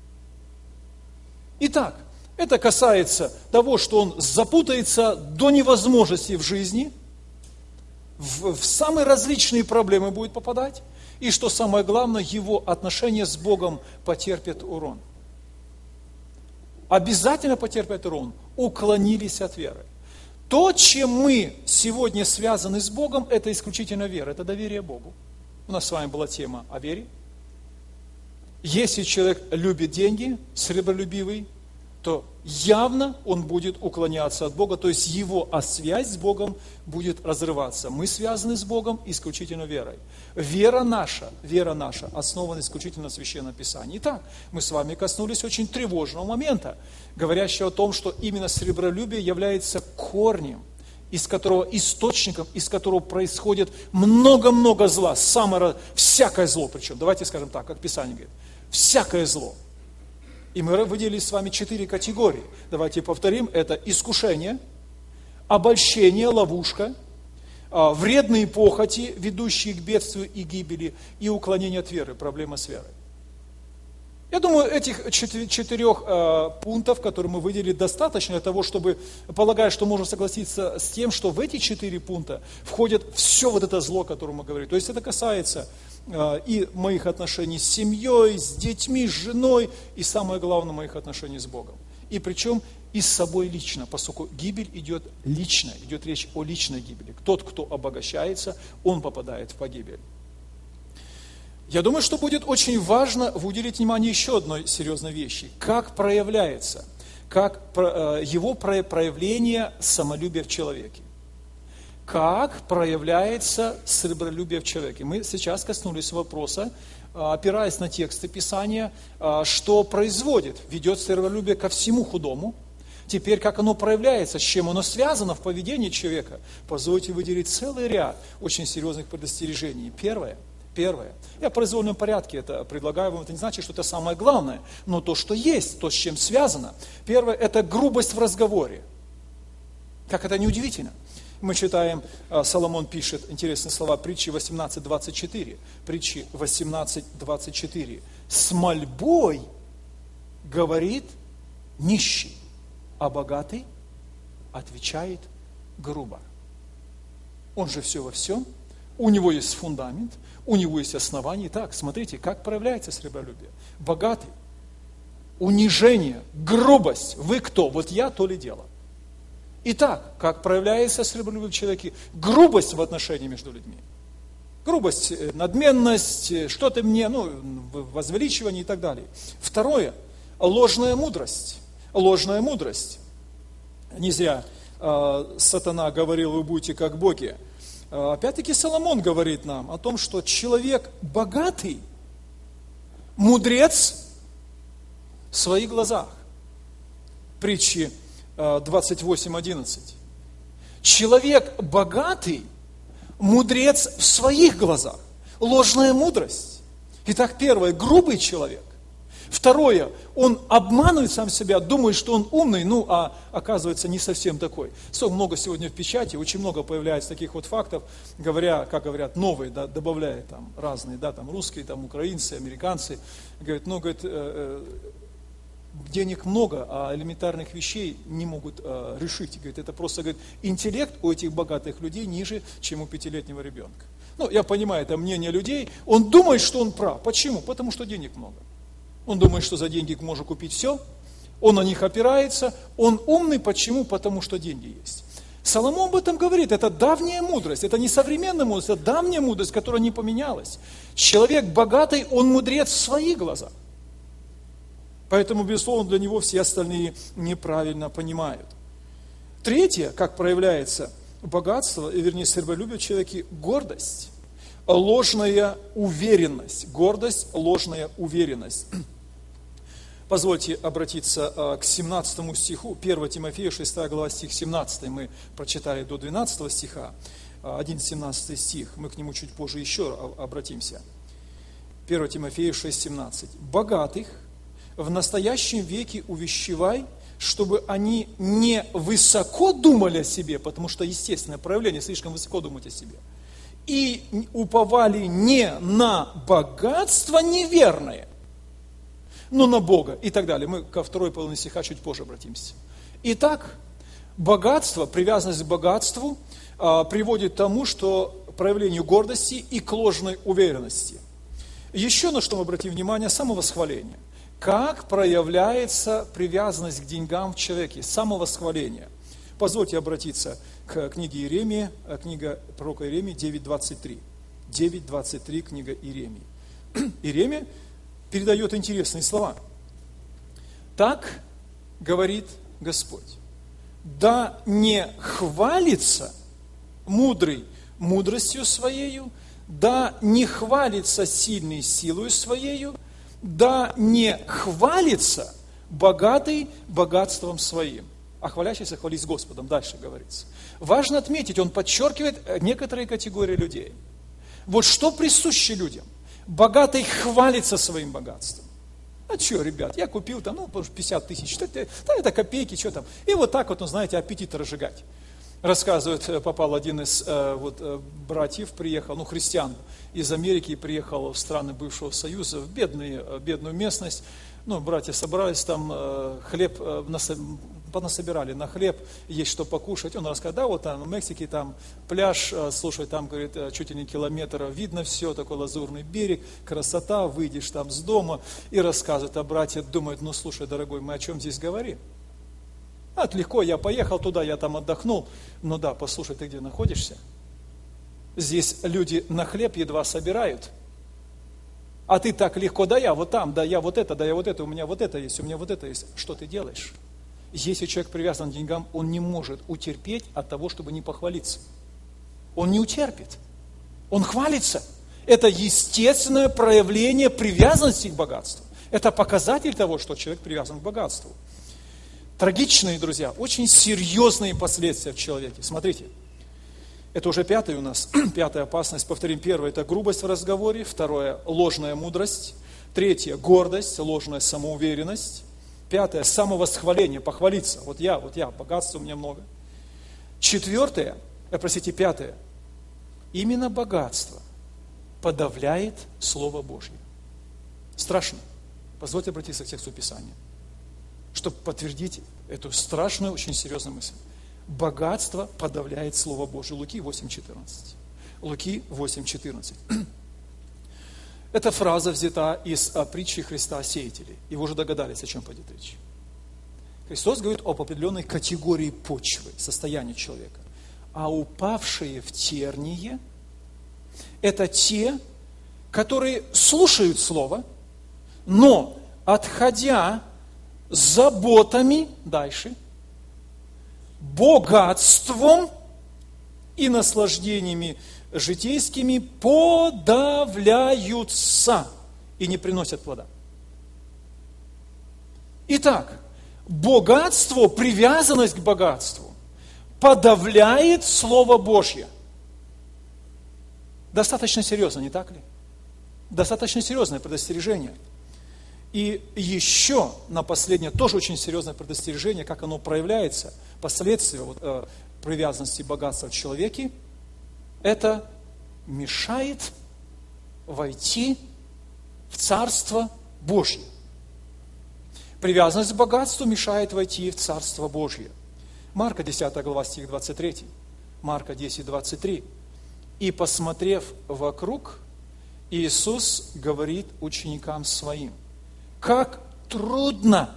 Итак, это касается того, что он запутается до невозможности в жизни, в самые различные проблемы будет попадать, и что самое главное, его отношения с Богом потерпят урон. Обязательно потерпят урон, уклонились от веры. То, чем мы сегодня связаны с Богом, это исключительно вера, это доверие Богу. У нас с вами была тема о вере. Если человек любит деньги, сребролюбивый, то явно он будет уклоняться от Бога, то есть его связь с Богом будет разрываться. Мы связаны с Богом исключительно верой. Вера наша основана исключительно на Священном Писании. Итак, мы с вами коснулись очень тревожного момента, говорящего о том, что именно сребролюбие является корнем, источником, из которого происходит много-много зла, всякое зло причем. Давайте скажем так, как Писание говорит. всякое зло. И мы выделили с вами 4 категории. Давайте повторим. Это искушение, обольщение, ловушка, вредные похоти, ведущие к бедствию и гибели, и уклонение от веры, проблема с верой. Я думаю, этих 4 пунктов, которые мы выделили, достаточно для того, чтобы, полагаю, что можно согласиться с тем, что в эти 4 пункта входит все вот это зло, о котором мы говорим. То есть это касается и моих отношений с семьей, с детьми, с женой, и самое главное, моих отношений с Богом. И причем и с собой лично, поскольку гибель идет лично, идет речь о личной гибели. Тот, кто обогащается, он попадает в погибель. Я думаю, что будет очень важно уделить внимание еще одной серьезной вещи. Как проявляется, как его проявление самолюбия в человеке. Как проявляется сребролюбие в человеке. Мы сейчас коснулись вопроса, опираясь на тексты Писания, что производит, ведет сребролюбие ко всему худому. Теперь, как оно проявляется, с чем оно связано в поведении человека, позвольте выделить целый ряд очень серьезных предостережений. Первое. Я в произвольном порядке это предлагаю вам, это не значит, что это самое главное, но то, что есть, то, с чем связано. Первое, это грубость в разговоре. Как это неудивительно. Мы читаем, Соломон пишет интересные слова, притчи 18:24. Притчи 18:24. С мольбой говорит нищий, а богатый отвечает грубо. Он же все во всем, у него есть фундамент, у него есть основания. Итак, смотрите, как проявляется сребролюбие. Богатый, унижение, грубость. Вы кто? Вот я, то ли дело. Итак, как проявляется сребролюбие в человеке? Грубость в отношении между людьми. Грубость, надменность, что-то мне, возвеличивание и так далее. Второе, ложная мудрость. Ложная мудрость. Не зря сатана говорил, вы будете как боги. Опять-таки Соломон говорит нам о том, что человек богатый, мудрец в своих глазах. Притчи 28:11. Человек богатый, мудрец в своих глазах. Ложная мудрость. Итак, первое, грубый человек. Второе, он обманывает сам себя, думает, что он умный, а оказывается не совсем такой. Много сегодня в печати, очень много появляется таких вот фактов, говоря, как говорят, новые, добавляя там разные, там русские, там украинцы, американцы, говорят, денег много, а элементарных вещей не могут решить. Говорит, это просто, интеллект у этих богатых людей ниже, чем у 5-летнего ребенка. Я понимаю, это мнение людей, он думает, что он прав. Почему? Потому что денег много. Он думает, что за деньги можно купить все, он на них опирается, он умный, почему? Потому что деньги есть. Соломон об этом говорит, это давняя мудрость, это не современная мудрость, это давняя мудрость, которая не поменялась. Человек богатый, он мудрец в своих глазах. Поэтому, безусловно, для него все остальные неправильно понимают. Третье, как проявляется богатство, вернее, сребролюбие в человеке, гордость. Ложная уверенность. Гордость, ложная уверенность. Позвольте обратиться к 17 стиху, 1 Тимофея, 6 глава, стих 17. Мы прочитали до 12 стиха, 11-17 стих, мы к нему чуть позже еще обратимся. 1 Тимофея 6:17. Богатых в настоящем веке увещевай, чтобы они не высоко думали о себе, потому что естественное проявление слишком высоко думать о себе, и уповали не на богатство неверное, но на Бога и так далее. Мы ко второй половине стиха чуть позже обратимся. Итак, богатство, привязанность к богатству приводит к тому, что проявлению гордости и к ложной уверенности. Еще на что мы обратим внимание, самовосхваление. Как проявляется привязанность к деньгам в человеке, самовосхваление. Позвольте обратиться к книге Иеремии, книга пророка Иеремии 9:23. 9:23, книга Иеремии. Иеремия передает интересные слова. Так говорит Господь: да не хвалится мудрый мудростью своею, да не хвалится сильный силою своею, да не хвалится богатый богатством своим. А хвалящийся хвались Господом, дальше говорится. Важно отметить, он подчеркивает некоторые категории людей. Вот что присуще людям. Богатый хвалится своим богатством. А что, ребят, я купил там, 50 тысяч, да это копейки, что там. И вот так вот, знаете, аппетит разжигать. Рассказывает, попал один из братьев, приехал, христиан из Америки, приехал в страны бывшего Союза, в бедную местность. Братья собрались там, хлеб понасобирали на хлеб, есть что покушать. Он рассказывает, да, вот там в Мексике, там пляж, слушай, там, говорит, чуть ли не километр, видно все, такой лазурный берег, красота, выйдешь там с дома, и рассказывает, а братья думают, слушай, дорогой, мы о чем здесь говорим? Легко, я поехал туда, я там отдохнул. Да, послушай, ты где находишься? Здесь люди на хлеб едва собирают. А ты так легко, да я вот там, да я вот это, у меня вот это есть, у меня вот это есть. Что ты делаешь? Если человек привязан к деньгам, он не может утерпеть от того, чтобы не похвалиться. Он не утерпит. Он хвалится. Это естественное проявление привязанности к богатству. Это показатель того, что человек привязан к богатству. Трагичные, друзья, очень серьезные последствия в человеке. Смотрите, это уже пятая у нас, пятая опасность. Повторим, первое – это грубость в разговоре. Второе – ложная мудрость. Третье – гордость, ложная самоуверенность. Пятое – самовосхваление, похвалиться. Вот я, богатства у меня много. Пятое – именно богатство подавляет Слово Божье. Страшно. Позвольте обратиться к тексту Писания, чтобы подтвердить эту страшную, очень серьезную мысль. Богатство подавляет Слово Божие. Луки 8:14. Луки 8:14. Эта фраза взята из притчи Христа о сеятеле. И вы уже догадались, о чем пойдет речь. Христос говорит об определенной категории почвы, состояния человека. А упавшие в терние – это те, которые слушают Слово, но, отходя с заботами, дальше, богатством и наслаждениями житейскими подавляются и не приносят плода. Итак, богатство, привязанность к богатству подавляет Слово Божье. Достаточно серьезно, не так ли? Достаточно серьезное предостережение. И еще на последнее, тоже очень серьезное предостережение, как оно проявляется, последствия привязанности богатства в человеке, это мешает войти в Царство Божье. Привязанность к богатству мешает войти в Царство Божье. Марка 10 глава, стих 23. Марка 10, 23. «И, посмотрев вокруг, Иисус говорит ученикам Своим, как трудно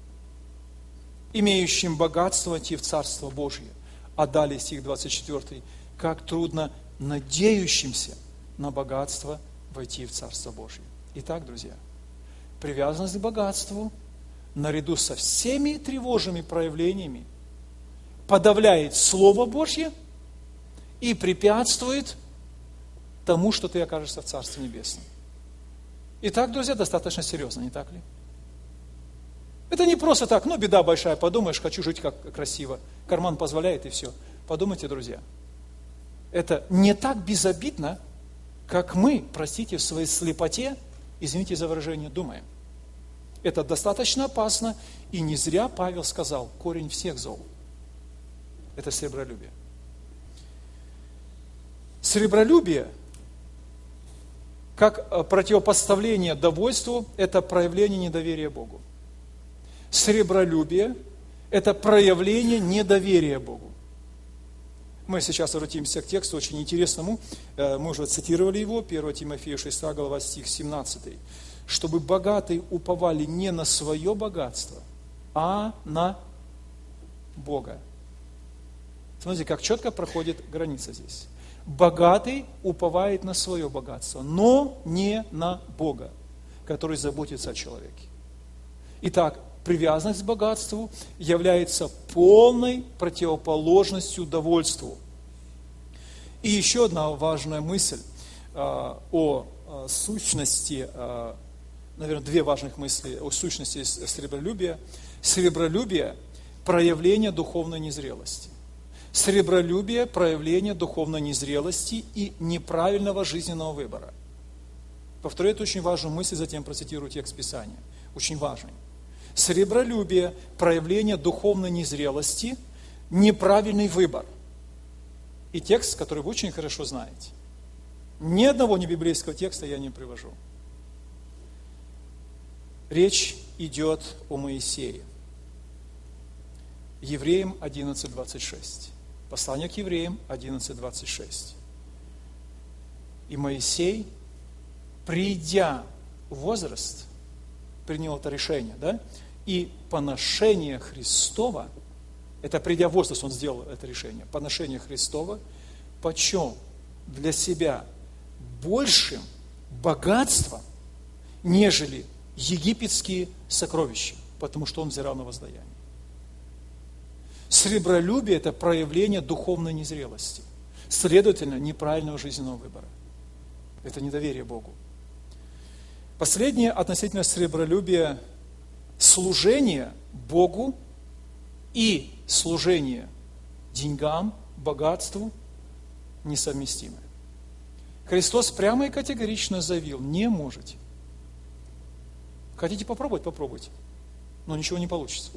имеющим богатство войти в Царство Божье». А далее стих 24. «Как трудно надеющимся на богатство войти в Царство Божье». Итак, друзья, привязанность к богатству наряду со всеми тревожными проявлениями подавляет Слово Божье и препятствует тому, что ты окажешься в Царстве Небесном. Итак, друзья, достаточно серьезно, не так ли? Это не просто так, беда большая, подумаешь, хочу жить как красиво, карман позволяет и все. Подумайте, друзья, это не так безобидно, как мы, простите, в своей слепоте, извините за выражение, думаем. Это достаточно опасно, и не зря Павел сказал, корень всех зол. Это сребролюбие. Сребролюбие, как противопоставление довольству, это проявление недоверия Богу. Сребролюбие – это проявление недоверия Богу. Мы сейчас обратимся к тексту очень интересному. Мы уже цитировали его, 1 Тимофея 6 глава, стих 17. «Чтобы богатые уповали не на свое богатство, а на Бога». Смотрите, как четко проходит граница здесь. Богатый уповает на свое богатство, но не на Бога, который заботится о человеке. Итак, привязанность к богатству является полной противоположностью довольству. И еще одна важная мысль о сущности, наверное, две важных мысли о сущности сребролюбия. Сребролюбие – проявление духовной незрелости. Сребролюбие – проявление духовной незрелости и неправильного жизненного выбора. Повторю эту очень важную мысль, затем процитирую текст Писания. очень важный. Сребролюбие – проявление духовной незрелости, неправильный выбор. И текст, который вы очень хорошо знаете. Ни одного небиблейского текста я не привожу. Речь идет о Моисее. Евреям 11:26. Послание к Евреям 11:26. И Моисей, придя в возраст, принял это решение, да? И поношение Христова, это придя в возраст, он сделал это решение, поношение Христова, почел для себя большим богатством, нежели египетские сокровища, потому что он взирал на воздаяние. Сребролюбие – это проявление духовной незрелости, следовательно, неправильного жизненного выбора. Это недоверие Богу. Последнее относительно сребролюбия – служение Богу и служение деньгам, богатству несовместимы. Христос прямо и категорично заявил: не можете. Хотите попробовать? Попробуйте. Но ничего не получится.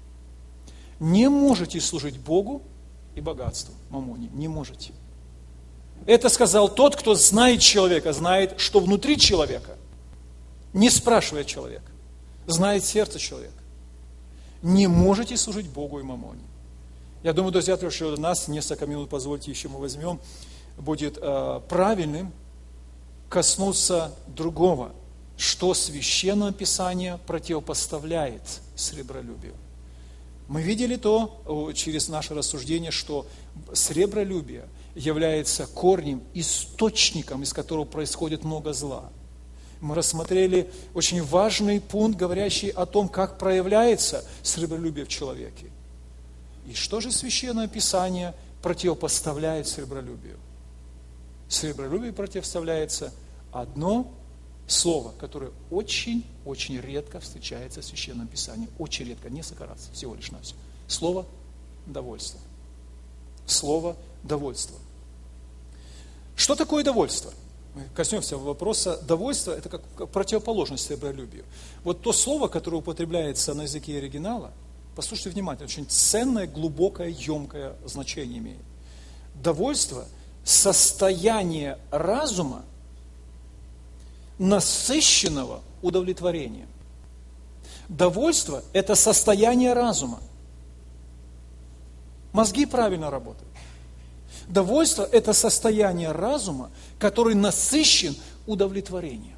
Не можете служить Богу и богатству, мамоне. Не можете. Это сказал тот, кто знает человека, знает, что внутри человека. Не спрашивая человека. Знает сердце человека. Не можете служить Богу и мамоне. Я думаю, друзья, что у нас несколько минут, позвольте, еще мы возьмем, будет правильным коснуться другого, что Священное Писание противопоставляет сребролюбию. Мы видели то через наше рассуждение, что сребролюбие является корнем, источником, из которого происходит много зла. Мы рассмотрели очень важный пункт, говорящий о том, как проявляется сребролюбие в человеке. И что же Священное Писание противопоставляет сребролюбию? Сребролюбию противопоставляется одно слово, которое очень редко встречается в Священном Писании. Очень редко, несколько раз, всего лишь навсего. Слово довольство. Слово довольство. Что такое довольство? Мы коснемся вопроса. Довольство – это как противоположность сребролюбию. Вот то слово, которое употребляется на языке оригинала, послушайте внимательно, очень ценное, глубокое, емкое значение имеет. Довольство – состояние разума, насыщенного удовлетворением. Довольство – это состояние разума. Мозги правильно работают. Довольство – это состояние разума, который насыщен удовлетворением.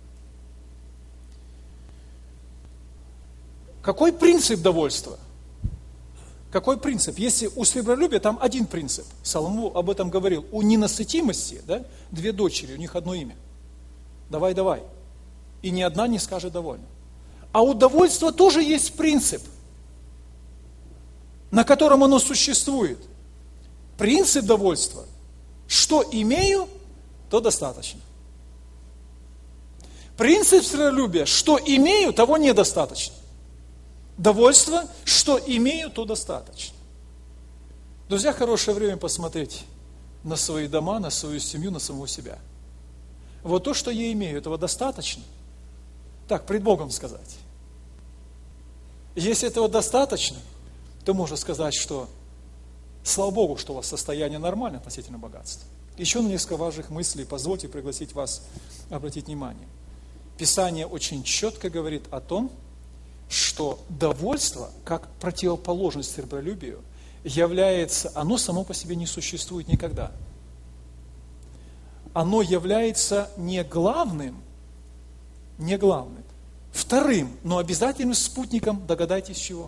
Какой принцип довольства? Какой принцип? Если у сребролюбия там один принцип. Соломон об этом говорил. У ненасытимости, да, две дочери, у них одно имя. Давай. И ни одна не скажет довольна. А у довольства тоже есть принцип, на котором оно существует. Принцип довольства. Что имею, то достаточно. Принцип сребролюбия. Что имею, того недостаточно. Довольство. Что имею, то достаточно. Друзья, хорошее время посмотреть на свои дома, на свою семью, на самого себя. Вот то, что я имею, этого достаточно. Так, пред Богом сказать. Если этого достаточно, то можно сказать, что слава Богу, что у вас состояние нормальное относительно богатства. Еще на несколько важных мыслей позвольте пригласить вас обратить внимание. Писание очень четко говорит о том, что довольство, как противоположность сребролюбию, является, оно само по себе не существует никогда. Оно является не главным, вторым, но обязательным спутником, догадайтесь чего.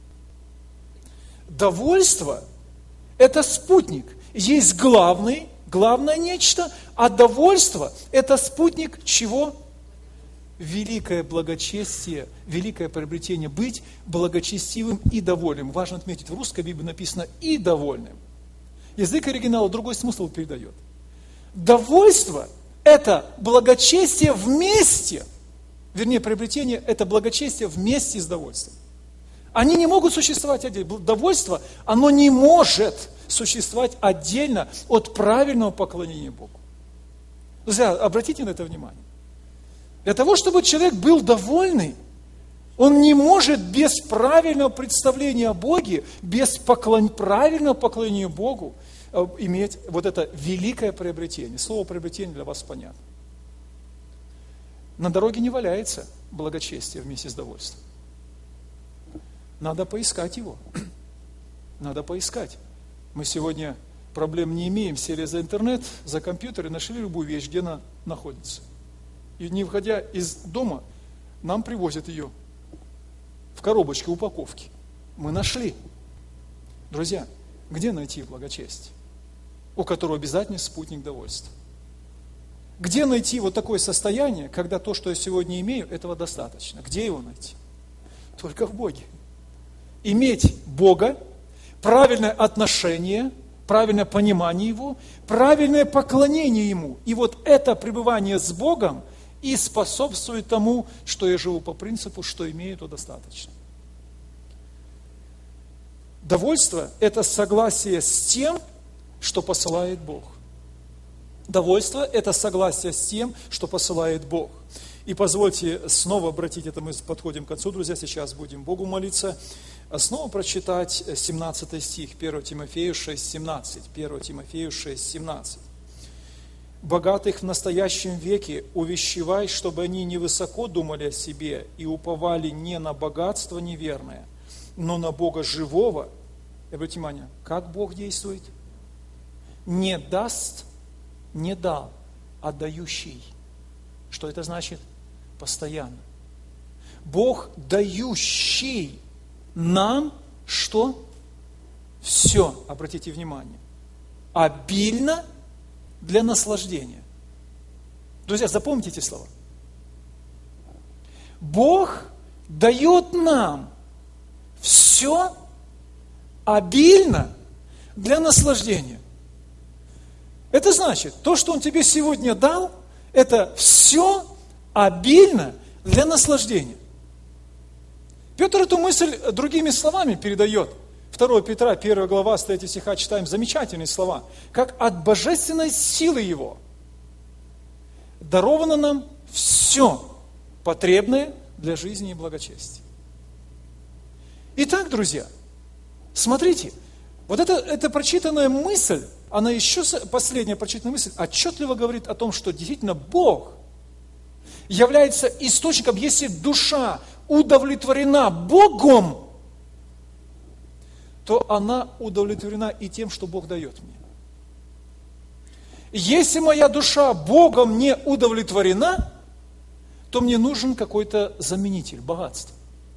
Довольство – это спутник. Есть главное нечто, а довольство – это спутник чего? Великое благочестие, великое приобретение быть благочестивым и довольным. Важно отметить, в русской Библии написано «и довольным». Язык оригинала другой смысл передает. Довольство – это благочестие вместе, приобретение – это благочестие вместе с довольством. Они не могут существовать отдельно. Довольство, оно не может существовать отдельно от правильного поклонения Богу. Друзья, обратите на это внимание. Для того, чтобы человек был довольный, Он не может без правильного представления о Боге, без правильного поклонения Богу иметь вот это великое приобретение. Слово приобретение для вас понятно. На дороге не валяется благочестие вместе с довольством. Надо поискать его. Надо поискать. Мы сегодня проблем не имеем. Сели за интернет, за компьютер и нашли любую вещь, где она находится. И не выходя из дома, нам привозят ее в коробочке упаковки. Мы нашли. Друзья, где найти благочестие, у которого обязательно спутник довольства? Где найти вот такое состояние, когда то, что я сегодня имею, этого достаточно? Где его найти? Только в Боге. Иметь Бога, правильное отношение, правильное понимание Его, правильное поклонение Ему. И вот это пребывание с Богом и способствует тому, что я живу по принципу, что имею, то достаточно. Довольство – это согласие с тем, что посылает Бог. Довольство – это согласие с тем, что посылает Бог. И позвольте снова обратить, это мы подходим к концу, друзья, сейчас будем Богу молиться, снова прочитать 17 стих, 1 Тимофею 6,17. 1 Тимофею 6,17. «Богатых в настоящем веке увещевай, чтобы они невысоко думали о себе и уповали не на богатство неверное, но на Бога живого». Обратите внимание, как Бог действует? Не даст, не дал, а дающий. Что это значит? Постоянно. Бог дающий нам что? Все, обратите внимание, обильно для наслаждения. Друзья, запомните эти слова. Бог дает нам все обильно для наслаждения. Это значит, то, что Он тебе сегодня дал, это все обильно для наслаждения. Петр эту мысль другими словами передает. 2 Петра, 1 глава, с 3 стиха читаем замечательные слова. Как от божественной силы Его даровано нам все потребное для жизни и благочестия. Итак, друзья, смотрите, вот эта прочитанная мысль, она еще, последняя прочитанная мысль, отчетливо говорит о том, что действительно Бог является источником, если душа удовлетворена Богом, то она удовлетворена и тем, что Бог дает мне. Если моя душа Богом не удовлетворена, то мне нужен какой-то заменитель, богатство.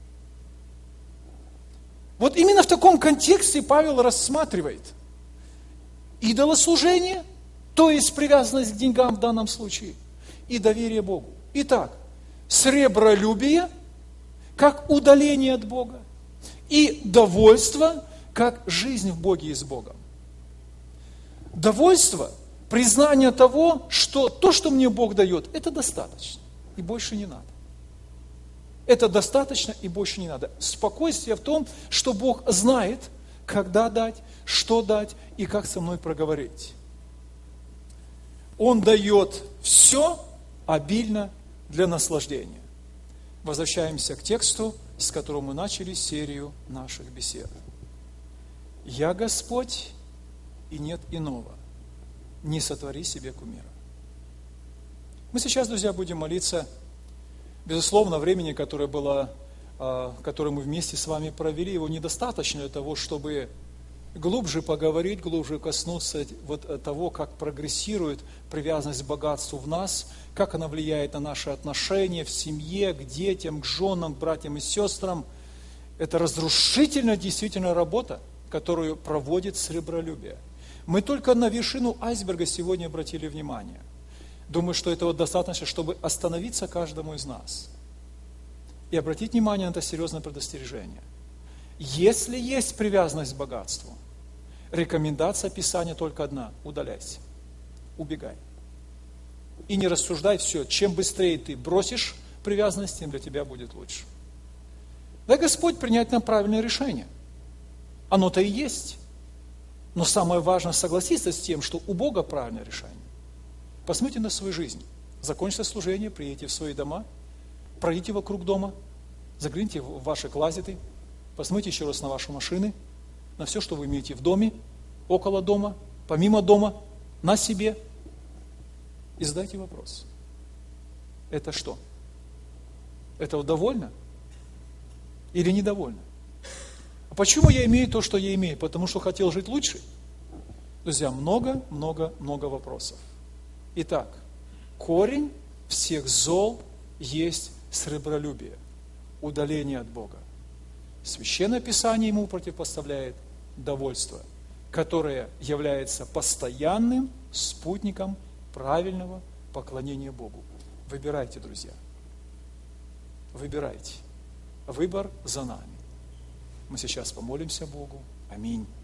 Вот именно в таком контексте Павел рассматривает идолослужение, то есть привязанность к деньгам в данном случае, и доверие Богу. Итак, сребролюбие, как удаление от Бога, и довольство, как жизнь в Боге и с Богом. Довольство, признание того, что то, что мне Бог дает, это достаточно, и больше не надо. Это достаточно, и больше не надо. Спокойствие в том, что Бог знает, когда дать, что дать, и как со мной проговорить. Он дает все обильно для наслаждения. Возвращаемся к тексту, с которого мы начали серию наших бесед. «Я Господь, и нет иного. Не сотвори себе кумира». Мы сейчас, друзья, будем молиться. Безусловно, времени, которое мы вместе с вами провели, его недостаточно для того, чтобы глубже поговорить, глубже коснуться вот того, как прогрессирует привязанность к богатству в нас, как она влияет на наши отношения в семье, к детям, к женам, к братьям и сестрам. Это разрушительная действительно работа, которую проводит сребролюбие. Мы только на вершину айсберга сегодня обратили внимание. Думаю, что этого достаточно, чтобы остановиться каждому из нас и обратить внимание на это серьезное предостережение. Если есть привязанность к богатству, рекомендация Писания только одна – удаляйся, убегай. И не рассуждай все, чем быстрее ты бросишь привязанность, тем для тебя будет лучше. Дай Господь принять нам правильное решение. Оно-то и есть. Но самое важное согласиться с тем, что у Бога правильное решение. Посмотрите на свою жизнь. Закончите служение, приедете в свои дома, пройдите вокруг дома, Загляните в ваши клозеты, посмотрите еще раз на ваши машины, на все, что вы имеете в доме, около дома, помимо дома, на себе. И задайте вопрос. Это что? Этого довольно? Или недовольно? А почему я имею то, что я имею? Потому что хотел жить лучше? Друзья, много вопросов. Итак, корень всех зол есть сребролюбие, удаление от Бога. Священное Писание ему противопоставляет довольство, которое является постоянным спутником правильного поклонения Богу. Выбирайте, друзья. Выбирайте. Выбор за нами. Мы сейчас помолимся Богу. Аминь.